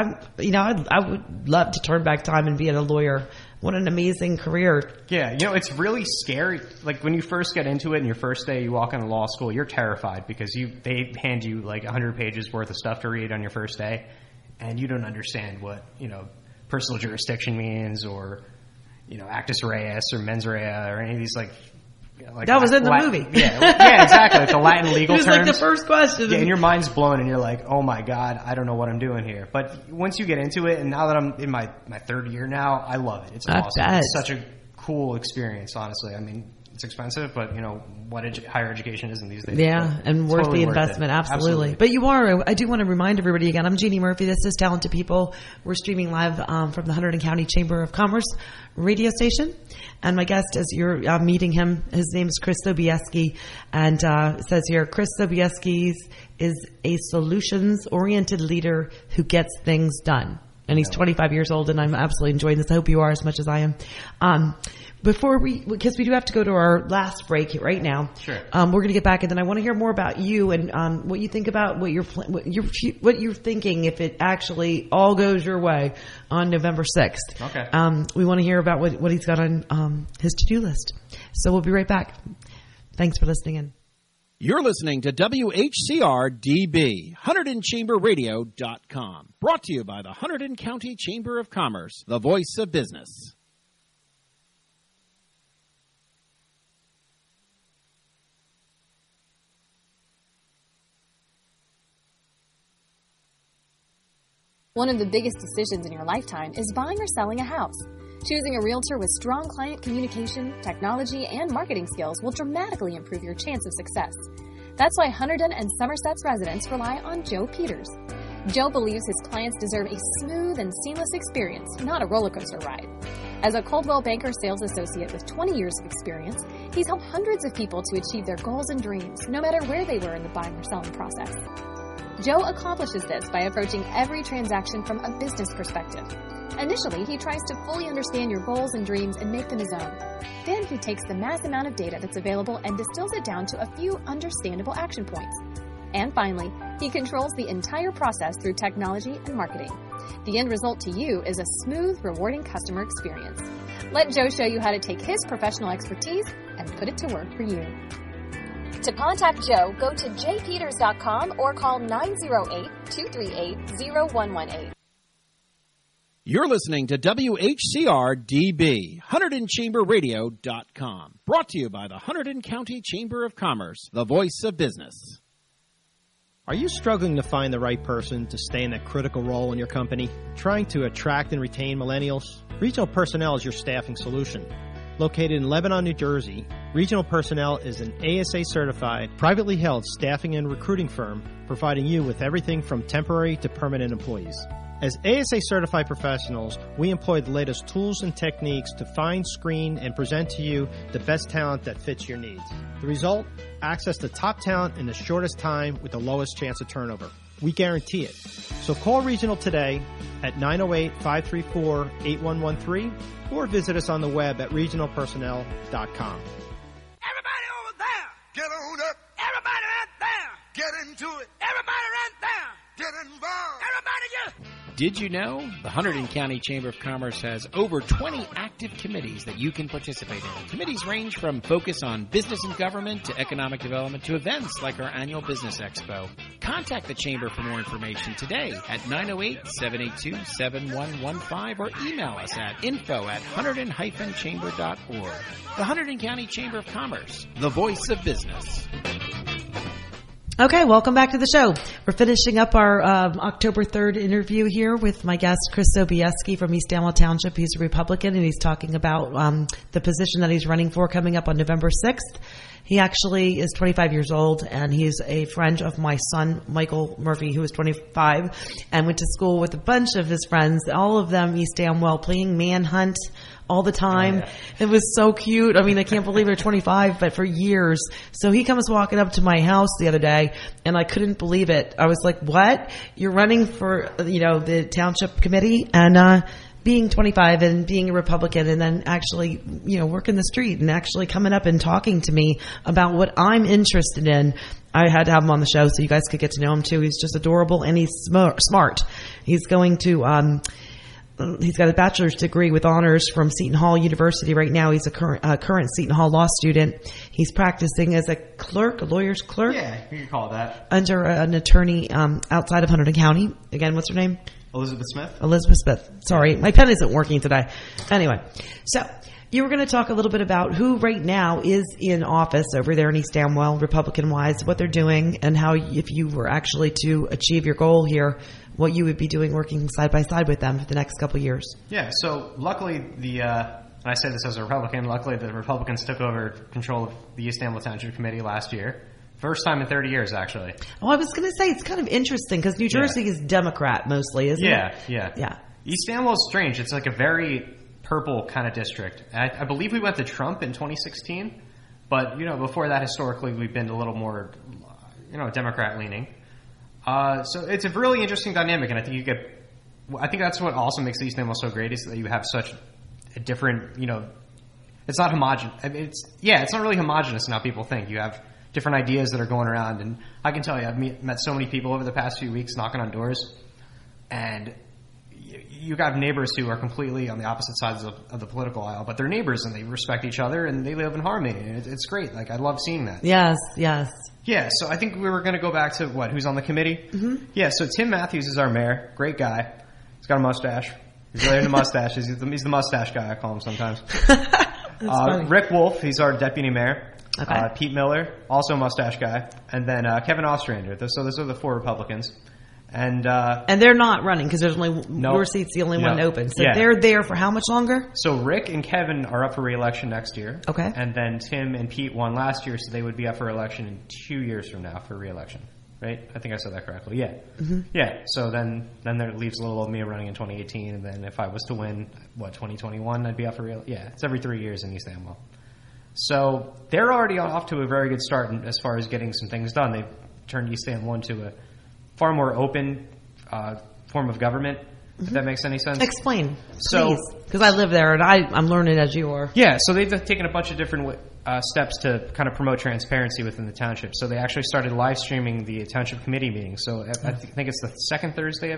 Yeah. I would love to turn back time and be a lawyer. What an amazing career. Yeah, it's really scary. Like when you first get into it and your first day you walk into law school, you're terrified because they hand you like 100 pages worth of stuff to read on your first day, and you don't understand what, personal jurisdiction means or, actus reus or mens rea or any of these like that was in the movie. Yeah, exactly. Like the Latin legal terms. It was like the first question. Yeah, and your mind's blown and you're like, oh my God, I don't know what I'm doing here. But once you get into it, and now that I'm in my third year now, I love it. It's awesome. It's such a cool experience, honestly. I mean, it's expensive, but what higher education is in these days. Yeah, and worth the investment, absolutely. But you are. I do want to remind everybody again, I'm Jeannie Murphy. This is Talented People. We're streaming live from the Hunterdon County Chamber of Commerce radio station. And my guest, as you're meeting him, his name is Chris Sobieski. And it says here, Chris Sobieski is a solutions-oriented leader who gets things done. And he's 25 years old, and I'm absolutely enjoying this. I hope you are as much as I am. Because we do have to go to our last break right now. Sure. We're going to get back, and then I want to hear more about you and what you think about what you're thinking if it actually all goes your way on November 6th. Okay. We want to hear about what he's got on his to-do list. So we'll be right back. Thanks for listening in. You're listening to WHCR-DB, HunterdonChamberRadio.com. Brought to you by the Hunterdon County Chamber of Commerce, the voice of business. One of the biggest decisions in your lifetime is buying or selling a house. Choosing a realtor with strong client communication, technology, and marketing skills will dramatically improve your chance of success. That's why Hunterdon and Somerset's residents rely on Joe Peters. Joe believes his clients deserve a smooth and seamless experience, not a roller coaster ride. As a Coldwell Banker sales associate with 20 years of experience, he's helped hundreds of people to achieve their goals and dreams, no matter where they were in the buying or selling process. Joe accomplishes this by approaching every transaction from a business perspective. Initially, he tries to fully understand your goals and dreams and make them his own. Then he takes the mass amount of data that's available and distills it down to a few understandable action points. And finally, he controls the entire process through technology and marketing. The end result to you is a smooth, rewarding customer experience. Let Joe show you how to take his professional expertise and put it to work for you. To contact Joe, go to jpeters.com or call 908-238-0118. You're listening to WHCR-DB, HunterdonChamberRadio.com. Brought to you by the Hunterdon County Chamber of Commerce, the voice of business. Are you struggling to find the right person to stay in that critical role in your company? Trying to attract and retain millennials? Regional Personnel is your staffing solution. Located in Lebanon, New Jersey, Regional Personnel is an ASA-certified, privately held staffing and recruiting firm providing you with everything from temporary to permanent employees. As ASA-certified professionals, we employ the latest tools and techniques to find, screen, and present to you the best talent that fits your needs. The result? Access to top talent in the shortest time with the lowest chance of turnover. We guarantee it. So call Regional today at 908-534-8113 or visit us on the web at regionalpersonnel.com. Everybody over there, get on up. Everybody right there, get into it. Everybody right there, get involved. Everybody get... Did you know the Hunterdon County Chamber of Commerce has over 20 active committees that you can participate in? Committees range from focus on business and government to economic development to events like our annual Business Expo. Contact the Chamber for more information today at 908-782-7115 or email us at info@hunterdon-chamber.org. The Hunterdon County Chamber of Commerce, the voice of business. Okay, welcome back to the show. We're finishing up our October 3rd interview here with my guest, Chris Sobieski from East Amwell Township. He's a Republican, and he's talking about the position that he's running for coming up on November 6th. He actually is 25 years old, and he's a friend of my son, Michael Murphy, who is 25, and went to school with a bunch of his friends, all of them East Amwell, playing Manhunt all the time. Oh, yeah. It was so cute. I mean, I can't believe they're 25, but for years. So he comes walking up to my house the other day, and I couldn't believe it. I was like, what? You're running for, the township committee? And, being 25 and being a Republican and then actually, working the street and actually coming up and talking to me about what I'm interested in. I had to have him on the show so you guys could get to know him too. He's just adorable and he's smart. He's going to, he's got a bachelor's degree with honors from Seton Hall University right now. He's a current Seton Hall law student. He's practicing as a lawyer's clerk. Yeah, you can call it that. Under an attorney outside of Hunterdon County. Again, what's her name? Elizabeth Smith. Elizabeth Smith. Sorry, my pen isn't working today. Anyway, so you were going to talk a little bit about who right now is in office over there in East Amwell, Republican-wise, what they're doing, and how if you were actually to achieve your goal here, what you would be doing working side by side with them for the next couple of years. Yeah, so luckily and I say this as a Republican, luckily the Republicans took over control of the East Amwell Township Committee last year. First time in 30 years, actually. Oh, I was going to say, it's kind of interesting because New Jersey is Democrat mostly, isn't it? Yeah. East Amwell is strange. It's like a very purple kind of district. I believe we went to Trump in 2016, but, before that, historically, we've been a little more, Democrat-leaning. So it's a really interesting dynamic, and I think that's what also makes East Amwell so great is that you have such a different, it's not homogenous. It's not really homogenous in how people think. You have different ideas that are going around, and I can tell you, I've met so many people over the past few weeks knocking on doors, and you got neighbors who are completely on the opposite sides of the political aisle, but they're neighbors and they respect each other and they live in harmony, and it's great. Like, I love seeing that. Yes. Yeah, so I think we were going to go back to who's on the committee? Mm-hmm. Yeah, so Tim Matthews is our mayor. Great guy. He's got a mustache. He's really into mustaches. He's the mustache guy, I call him sometimes. Rick Wolf, he's our deputy mayor. Okay. Pete Miller, also a mustache guy. And then Kevin Ostrander. So those are the four Republicans. And they're not running because there's only your seat's the only one open. So they're there for how much longer? So Rick and Kevin are up for re-election next year. Okay. And then Tim and Pete won last year, so they would be up for election in 2 years from now for re-election. Right? I think I said that correctly. Yeah. Mm-hmm. Yeah. So then there leaves a little of me running in 2018, and then if I was to win 2021, I'd be up for re-election. Yeah. It's every 3 years in East Amwell. So they're already off to a very good start as far as getting some things done. They've turned East Amwell into a far more open form of government, if that makes any sense. Explain, please, because I live there and I'm learning as you are. Yeah, so they've taken a bunch of different steps to kind of promote transparency within the township. So they actually started live streaming the township committee meetings. So I think it's the second Thursday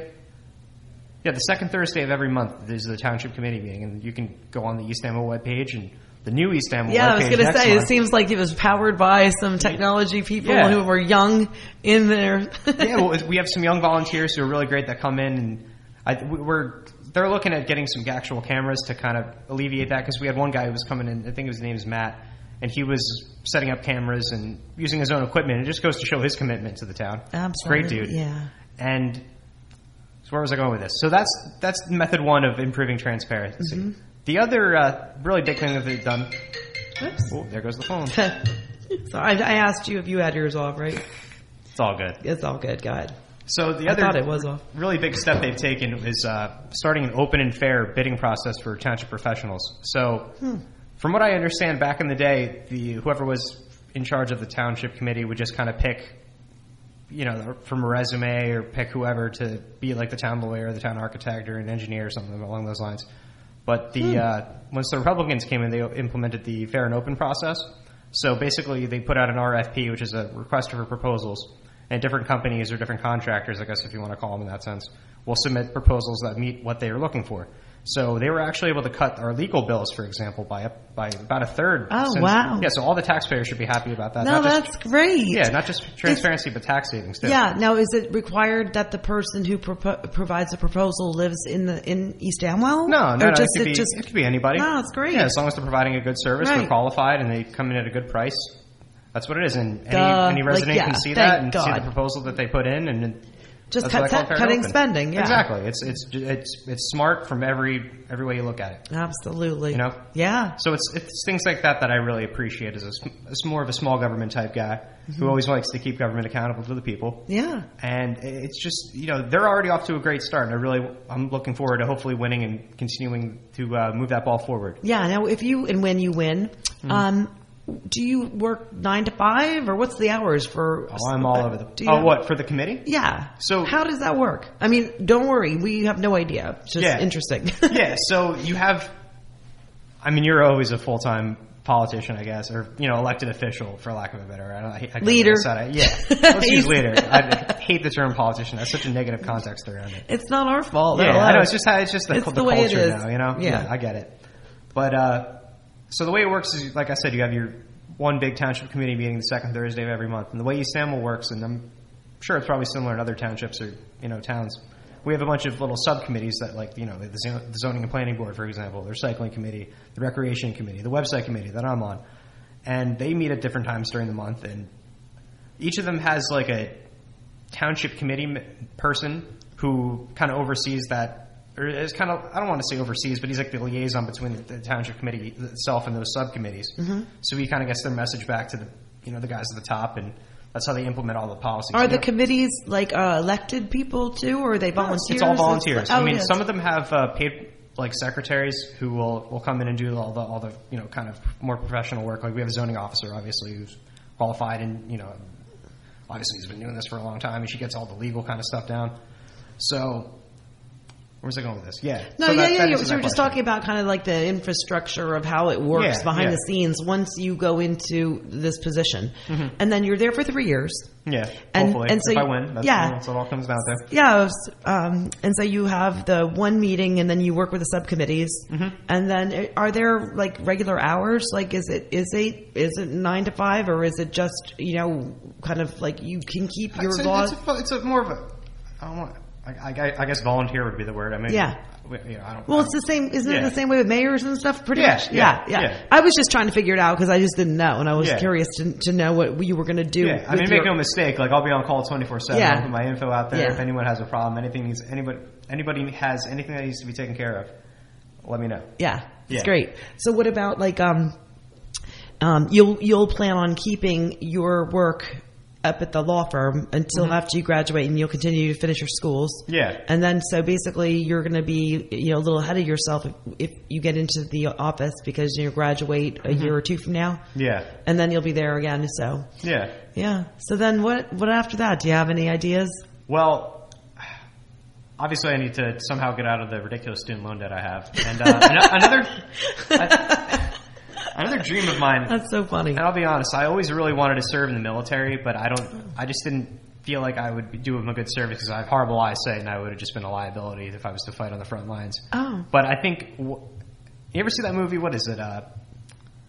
of every month is the township committee meeting, and you can go on the East Amwell webpage and the new East Amwell. Yeah, I was going to say, month. it seems like it was powered by some technology people who were young in there. Yeah, well, we have some young volunteers who are really great that come in, and they're looking at getting some actual cameras to kind of alleviate that, because we had one guy who was coming in, I think his name is Matt, and he was setting up cameras and using his own equipment. It just goes to show his commitment to the town. Absolutely. Great dude. Yeah. And so where was I going with this? So that's method one of improving transparency. Mm-hmm. The other really big thing that they've done. Oops. Oh, there goes the phone. So I asked you if you had yours off, right? It's all good. It's all good. Go ahead. So the I other thought it was off. really big step they've taken is starting an open and fair bidding process for township professionals. So from what I understand, back in the day, whoever was in charge of the township committee would just kind of pick, from a resume, or pick whoever to be like the town lawyer, or the town architect, or an engineer, or something along those lines. But once the Republicans came in, they implemented the fair and open process. So basically, they put out an RFP, which is a request for proposals, and different companies or different contractors, I guess if you want to call them in that sense, will submit proposals that meet what they are looking for. So they were actually able to cut our legal bills, for example, by about a third. Oh, wow. Yeah, so all the taxpayers should be happy about that. No, that's great. Yeah, not just transparency, but tax savings too. Yeah. Now, is it required that the person who provides the proposal lives in East Amwell? No. It could be anybody. No, it's great. Yeah, as long as they're providing a good service, Right. they're qualified, and they come in at a good price. That's what it is. And any resident can see that and see the proposal that they put in, and just that's cutting spending. Yeah, exactly. It's smart from every way you look at it. Absolutely. Yeah. So it's things like that I really appreciate as more of a small government type guy who always likes to keep government accountable to the people. Yeah. And it's just they're already off to a great start, and I'm looking forward to hopefully winning and continuing to move that ball forward. Yeah. Now, when you win, do you work 9 to 5, or what's the hours for? I'm all over what, for the committee? Yeah. So how does that work? I mean, don't worry, we have no idea. It's just interesting. Yeah. So you have, you're always a full-time politician, I guess, or elected official, for lack of a better. I leader. Let's use leader. I hate the term politician. That's such a negative context around it. It's not our fault. Yeah, I know. It's just the way culture it is. now. Yeah, I get it. But so the way it works is, like I said, you have your one big township committee meeting the second Thursday of every month. And the way East Amwell works, and I'm sure it's probably similar in other townships or towns, we have a bunch of little subcommittees that, like, the zoning and planning board, for example, the recycling committee, the recreation committee, the website committee that I'm on, and they meet at different times during the month. And each of them has like a township committee person who kind of oversees that. Or is kind of, I don't want to say oversees, but he's like the liaison between the township committee itself and those subcommittees. Mm-hmm. So he kind of gets their message back to the guys at the top, and that's how they implement all the policies. Are the committees like elected people too, or are they volunteers? It's all volunteers. Some of them have paid like secretaries who will come in and do all the kind of more professional work. Like we have a zoning officer, obviously, who's qualified, and obviously he's been doing this for a long time, and she gets all the legal kind of stuff down. So. Where's I going with this? Yeah. No, So we're just talking about kind of like the infrastructure of how it works behind the scenes once you go into this position. Mm-hmm. And then you're there for 3 years. Yeah, hopefully. And so if I win, that's what it all comes down to. Yeah. And so you have the one meeting, and then you work with the subcommittees. Mm-hmm. And then are there like regular hours? Like is it 9 to 5, or is it just, kind of like you can keep your laws? It's a more of a, I don't want I guess volunteer would be the word. I don't. Well, it's the same. Isn't it the same way with mayors and stuff? Pretty much. Yeah. I was just trying to figure it out because I just didn't know, and I was curious to know what you were going to do. Yeah, I mean, make no mistake. Like, I'll be on call 24/7. I'll put my info out there. If anyone has a problem, anybody has anything that needs to be taken care of, let me know. Yeah, it's great. So, what about like you'll plan on keeping your work up at the law firm until after you graduate, and you'll continue to finish your schools. Yeah. And then, so basically, you're going to be, a little ahead of yourself if you get into the office because you graduate a year or two from now. Yeah. And then you'll be there again. So. Yeah. Yeah. So then, what after that? Do you have any ideas? Well, obviously, I need to somehow get out of the ridiculous student loan debt I have, and another dream of mine. That's so funny. And I'll be honest, I always really wanted to serve in the military, but I just didn't feel like I would do him a good service because I have horrible eyesight, and I would have just been a liability if I was to fight on the front lines. Oh. But I think, you ever see that movie? What is it?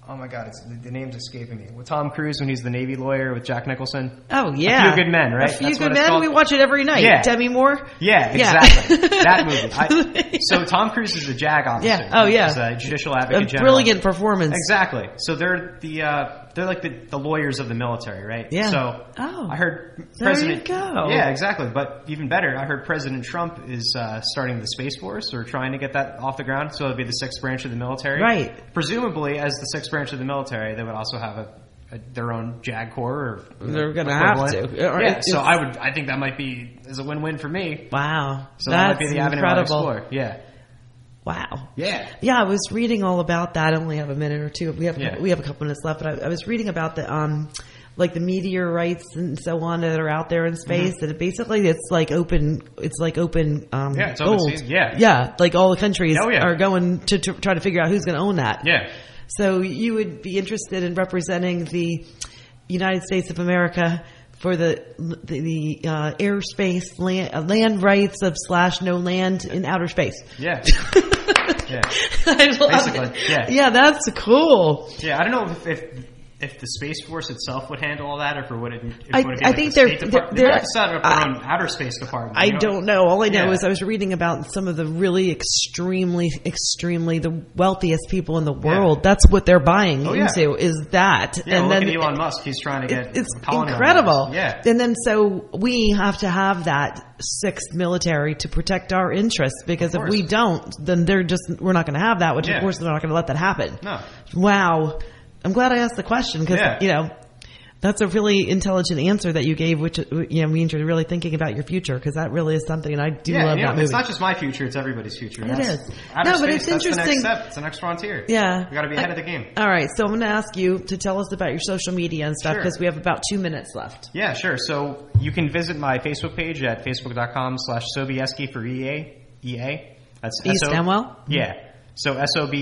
oh my God, the name's escaping me. With Tom Cruise when he's the Navy lawyer with Jack Nicholson. Oh, yeah. A Few Good Men, right? A Few Good Men. We watch it every night. Yeah. Demi Moore. Yeah, exactly. That movie. So Tom Cruise is the JAG officer. Yeah. Oh, yeah. He's a judicial advocate general. Brilliant performance. Exactly. So they're like the lawyers of the military, right? Yeah. So I heard President. There you go. Yeah, exactly. But even better, I heard President Trump is starting the Space Force or trying to get that off the ground. So it'll be the sixth branch of the military. Right. Presumably, as the sixth branch of the military, they would also have their own JAG Corps. They're going to have to. Yeah. So I think that might be a win-win for me. Wow. So that might be the avenue I explore. Yeah. Wow. Yeah. Yeah, I was reading all about that. I only have a minute or two. We have a couple minutes left, but I was reading about the like the meteorites and so on that are out there in space. Mm-hmm. That basically it's like open. It's it's gold. open season. Yeah. Yeah, like all the countries yeah. are going to try to figure out who's going to own that. Yeah. So you would be interested in representing the United States of America for the airspace land rights of / no land in outer space. Yeah. Yeah. I love Basically, it. yeah. Yeah, that's cool. Yeah, I don't know if the Space Force itself would handle all that, or would it? I think they're set up their own outer space department. I don't know. All I know is Yeah. I was reading about some of the really extremely the wealthiest people in the world. That's what they're buying into is that. Yeah, and look then at Elon Musk. He's trying to get it's a colony incredible. on Mars. Yeah. And then so we have to have that sixth military to protect our interests, because if we don't, then we're not going to have that, which of course they're not going to let that happen. No. Wow. I'm glad I asked the question because, that's a really intelligent answer that you gave, which, means you're really thinking about your future, because that really is something, and I do love that movie. It's not just my future, it's everybody's future. It is. Outer No, but space, it's interesting. That's the next step. It's the next frontier. Yeah. We got to be ahead of the game. All right. So I'm going to ask you to tell us about your social media and stuff, because we have about 2 minutes left. Yeah, sure. So you can visit my Facebook page at facebook.com/Sobieski for EA. That's East Amwell? Yeah. So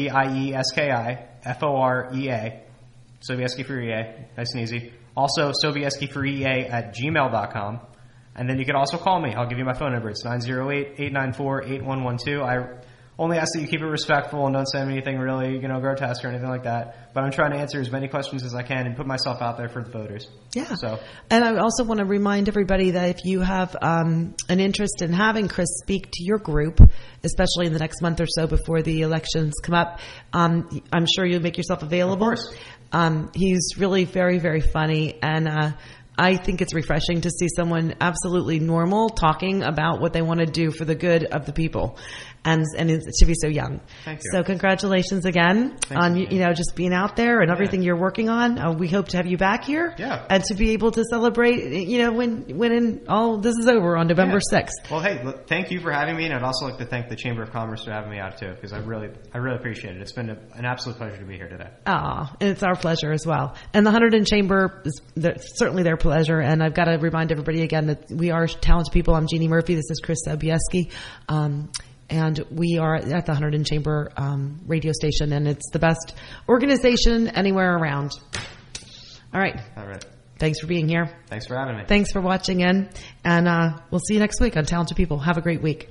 SOBIESKIFOREA. Sobieski for EA. Nice and easy. Also, SobieskiForEA@gmail.com. And then you can also call me. I'll give you my phone number. It's 908-894-8112. I only ask that you keep it respectful and don't send me anything really, grotesque or anything like that. But I'm trying to answer as many questions as I can and put myself out there for the voters. Yeah. So. And I also want to remind everybody that if you have an interest in having Chris speak to your group, especially in the next month or so before the elections come up, I'm sure you'll make yourself available. Of course. He's really very, very funny, and I think it's refreshing to see someone absolutely normal talking about what they want to do for the good of the people, and to be so young. Thank you. So congratulations again on just being out there and everything you're working on. We hope to have you back here, and to be able to celebrate, when all this is over on November 6th. Well, hey, thank you for having me, and I'd also like to thank the Chamber of Commerce for having me out too, because I really appreciate it. It's been an absolute pleasure to be here today. And it's our pleasure as well. And the Hunterdon Chamber is certainly their pleasure. And I've got to remind everybody again that we are talented people. I'm Jeannie Murphy. This is Chris Sobieski. And we are at the Hunterdon Chamber radio station, and it's the best organization anywhere around. All right. Thanks for being here. Thanks for having me. Thanks for watching in. And we'll see you next week on Talented People. Have a great week.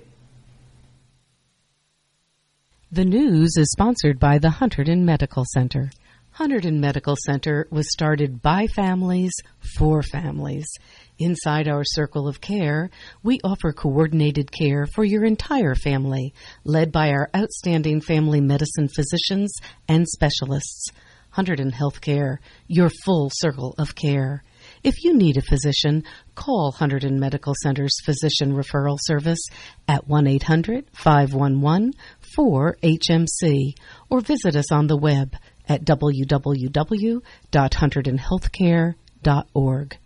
The news is sponsored by the Hunterdon Medical Center. Hunterdon Medical Center was started by families for families. Inside our circle of care, we offer coordinated care for your entire family, led by our outstanding family medicine physicians and specialists. Hunterdon Healthcare, your full circle of care. If you need a physician, call Hunterdon Medical Center's Physician Referral Service at 1-800-511-4HMC or visit us on the web at www.hunterdonhealthcare.org.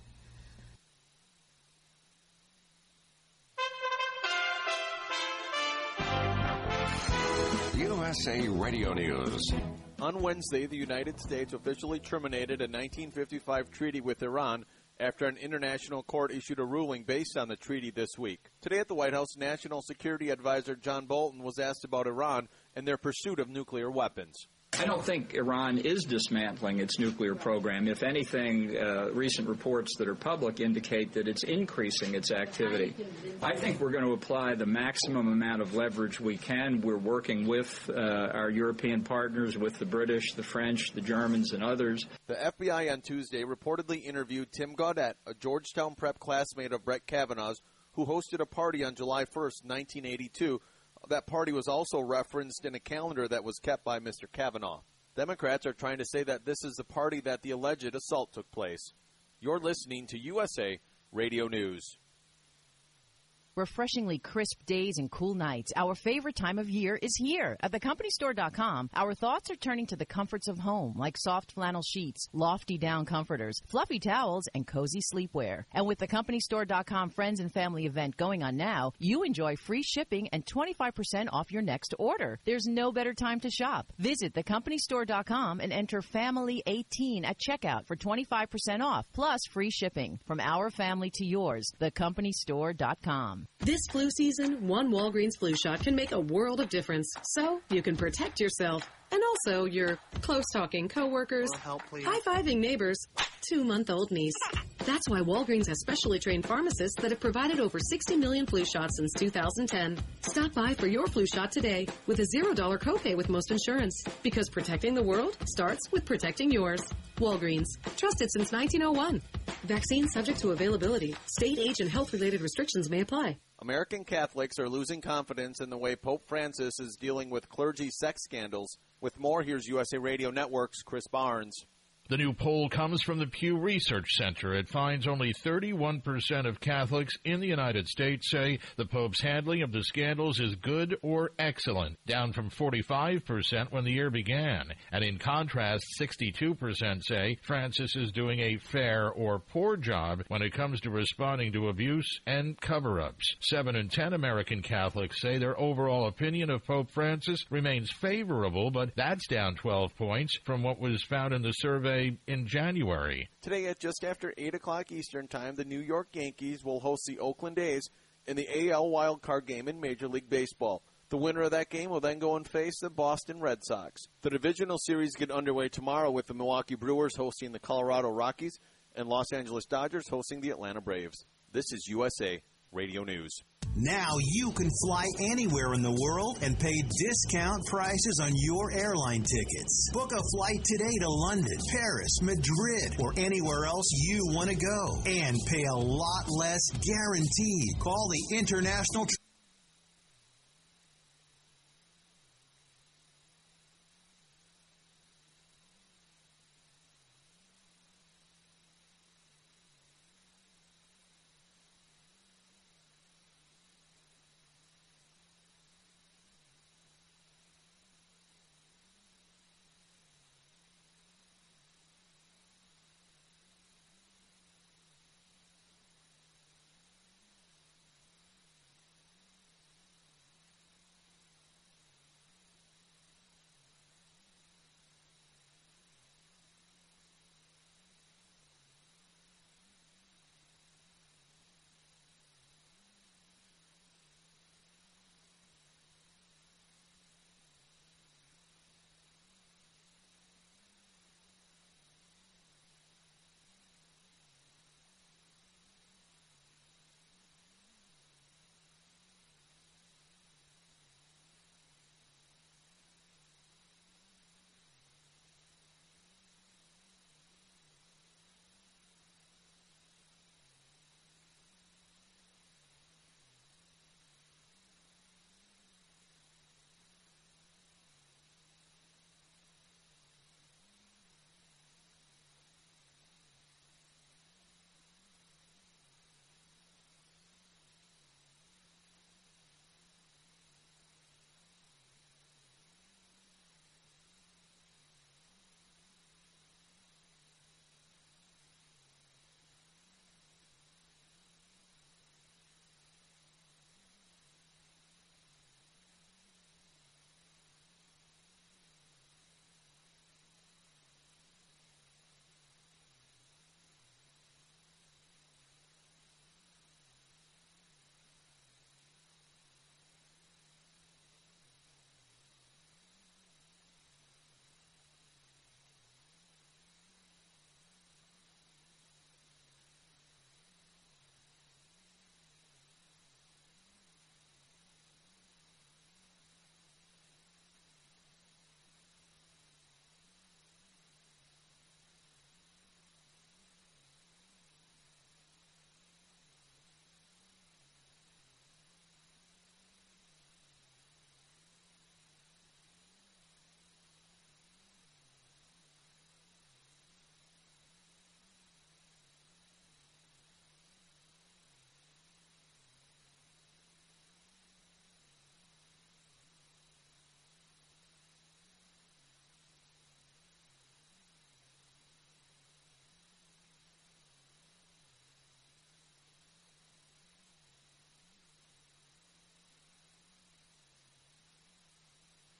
USA Radio News. On Wednesday, the United States officially terminated a 1955 treaty with Iran after an international court issued a ruling based on the treaty this week. Today at the White House, National Security Advisor John Bolton was asked about Iran and their pursuit of nuclear weapons. I don't think Iran is dismantling its nuclear program. If anything, recent reports that are public indicate that it's increasing its activity. I think we're going to apply the maximum amount of leverage we can. We're working with our European partners, with the British, the French, the Germans, and others. The FBI on Tuesday reportedly interviewed Tim Gaudette, a Georgetown prep classmate of Brett Kavanaugh's, who hosted a party on July 1st, 1982. That party was also referenced in a calendar that was kept by Mr. Kavanaugh. Democrats are trying to say that this is the party that the alleged assault took place. You're listening to USA Radio News. Refreshingly crisp days and cool nights. Our favorite time of year is here. At thecompanystore.com, our thoughts are turning to the comforts of home, like soft flannel sheets, lofty down comforters, fluffy towels, and cozy sleepwear. And with the companystore.com Friends and Family event going on now, you enjoy free shipping and 25% off your next order. There's no better time to shop. Visit thecompanystore.com and enter FAMILY18 at checkout for 25% off, plus free shipping. From our family to yours, thecompanystore.com. This flu season, one Walgreens flu shot can make a world of difference. So you can protect yourself and also your close-talking coworkers, high-fiving neighbors, 2-month-old niece. That's why Walgreens has specially trained pharmacists that have provided over 60 million flu shots since 2010. Stop by for your flu shot today with a $0 copay with most insurance. Because protecting the world starts with protecting yours. Walgreens. Trusted since 1901. Vaccine subject to availability. State, age, and health-related restrictions may apply. American Catholics are losing confidence in the way Pope Francis is dealing with clergy sex scandals. With more, here's USA Radio Network's Chris Barnes. The new poll comes from the Pew Research Center. It finds only 31% of Catholics in the United States say the Pope's handling of the scandals is good or excellent, down from 45% when the year began. And in contrast, 62% say Francis is doing a fair or poor job when it comes to responding to abuse and cover-ups. 7 in 10 American Catholics say their overall opinion of Pope Francis remains favorable, but that's down 12 points from what was found in the survey in January. Today at just after 8 o'clock Eastern Time, the New York Yankees will host the Oakland A's in the AL wildcard game in Major League Baseball. The winner of that game will then go and face the Boston Red Sox. The divisional series get underway tomorrow with the Milwaukee Brewers hosting the Colorado Rockies and Los Angeles Dodgers hosting the Atlanta Braves. This is USA Radio News. Now you can fly anywhere in the world and pay discount prices on your airline tickets. Book a flight today to London, Paris, Madrid, or anywhere else you want to go. And pay a lot less guaranteed. Call the International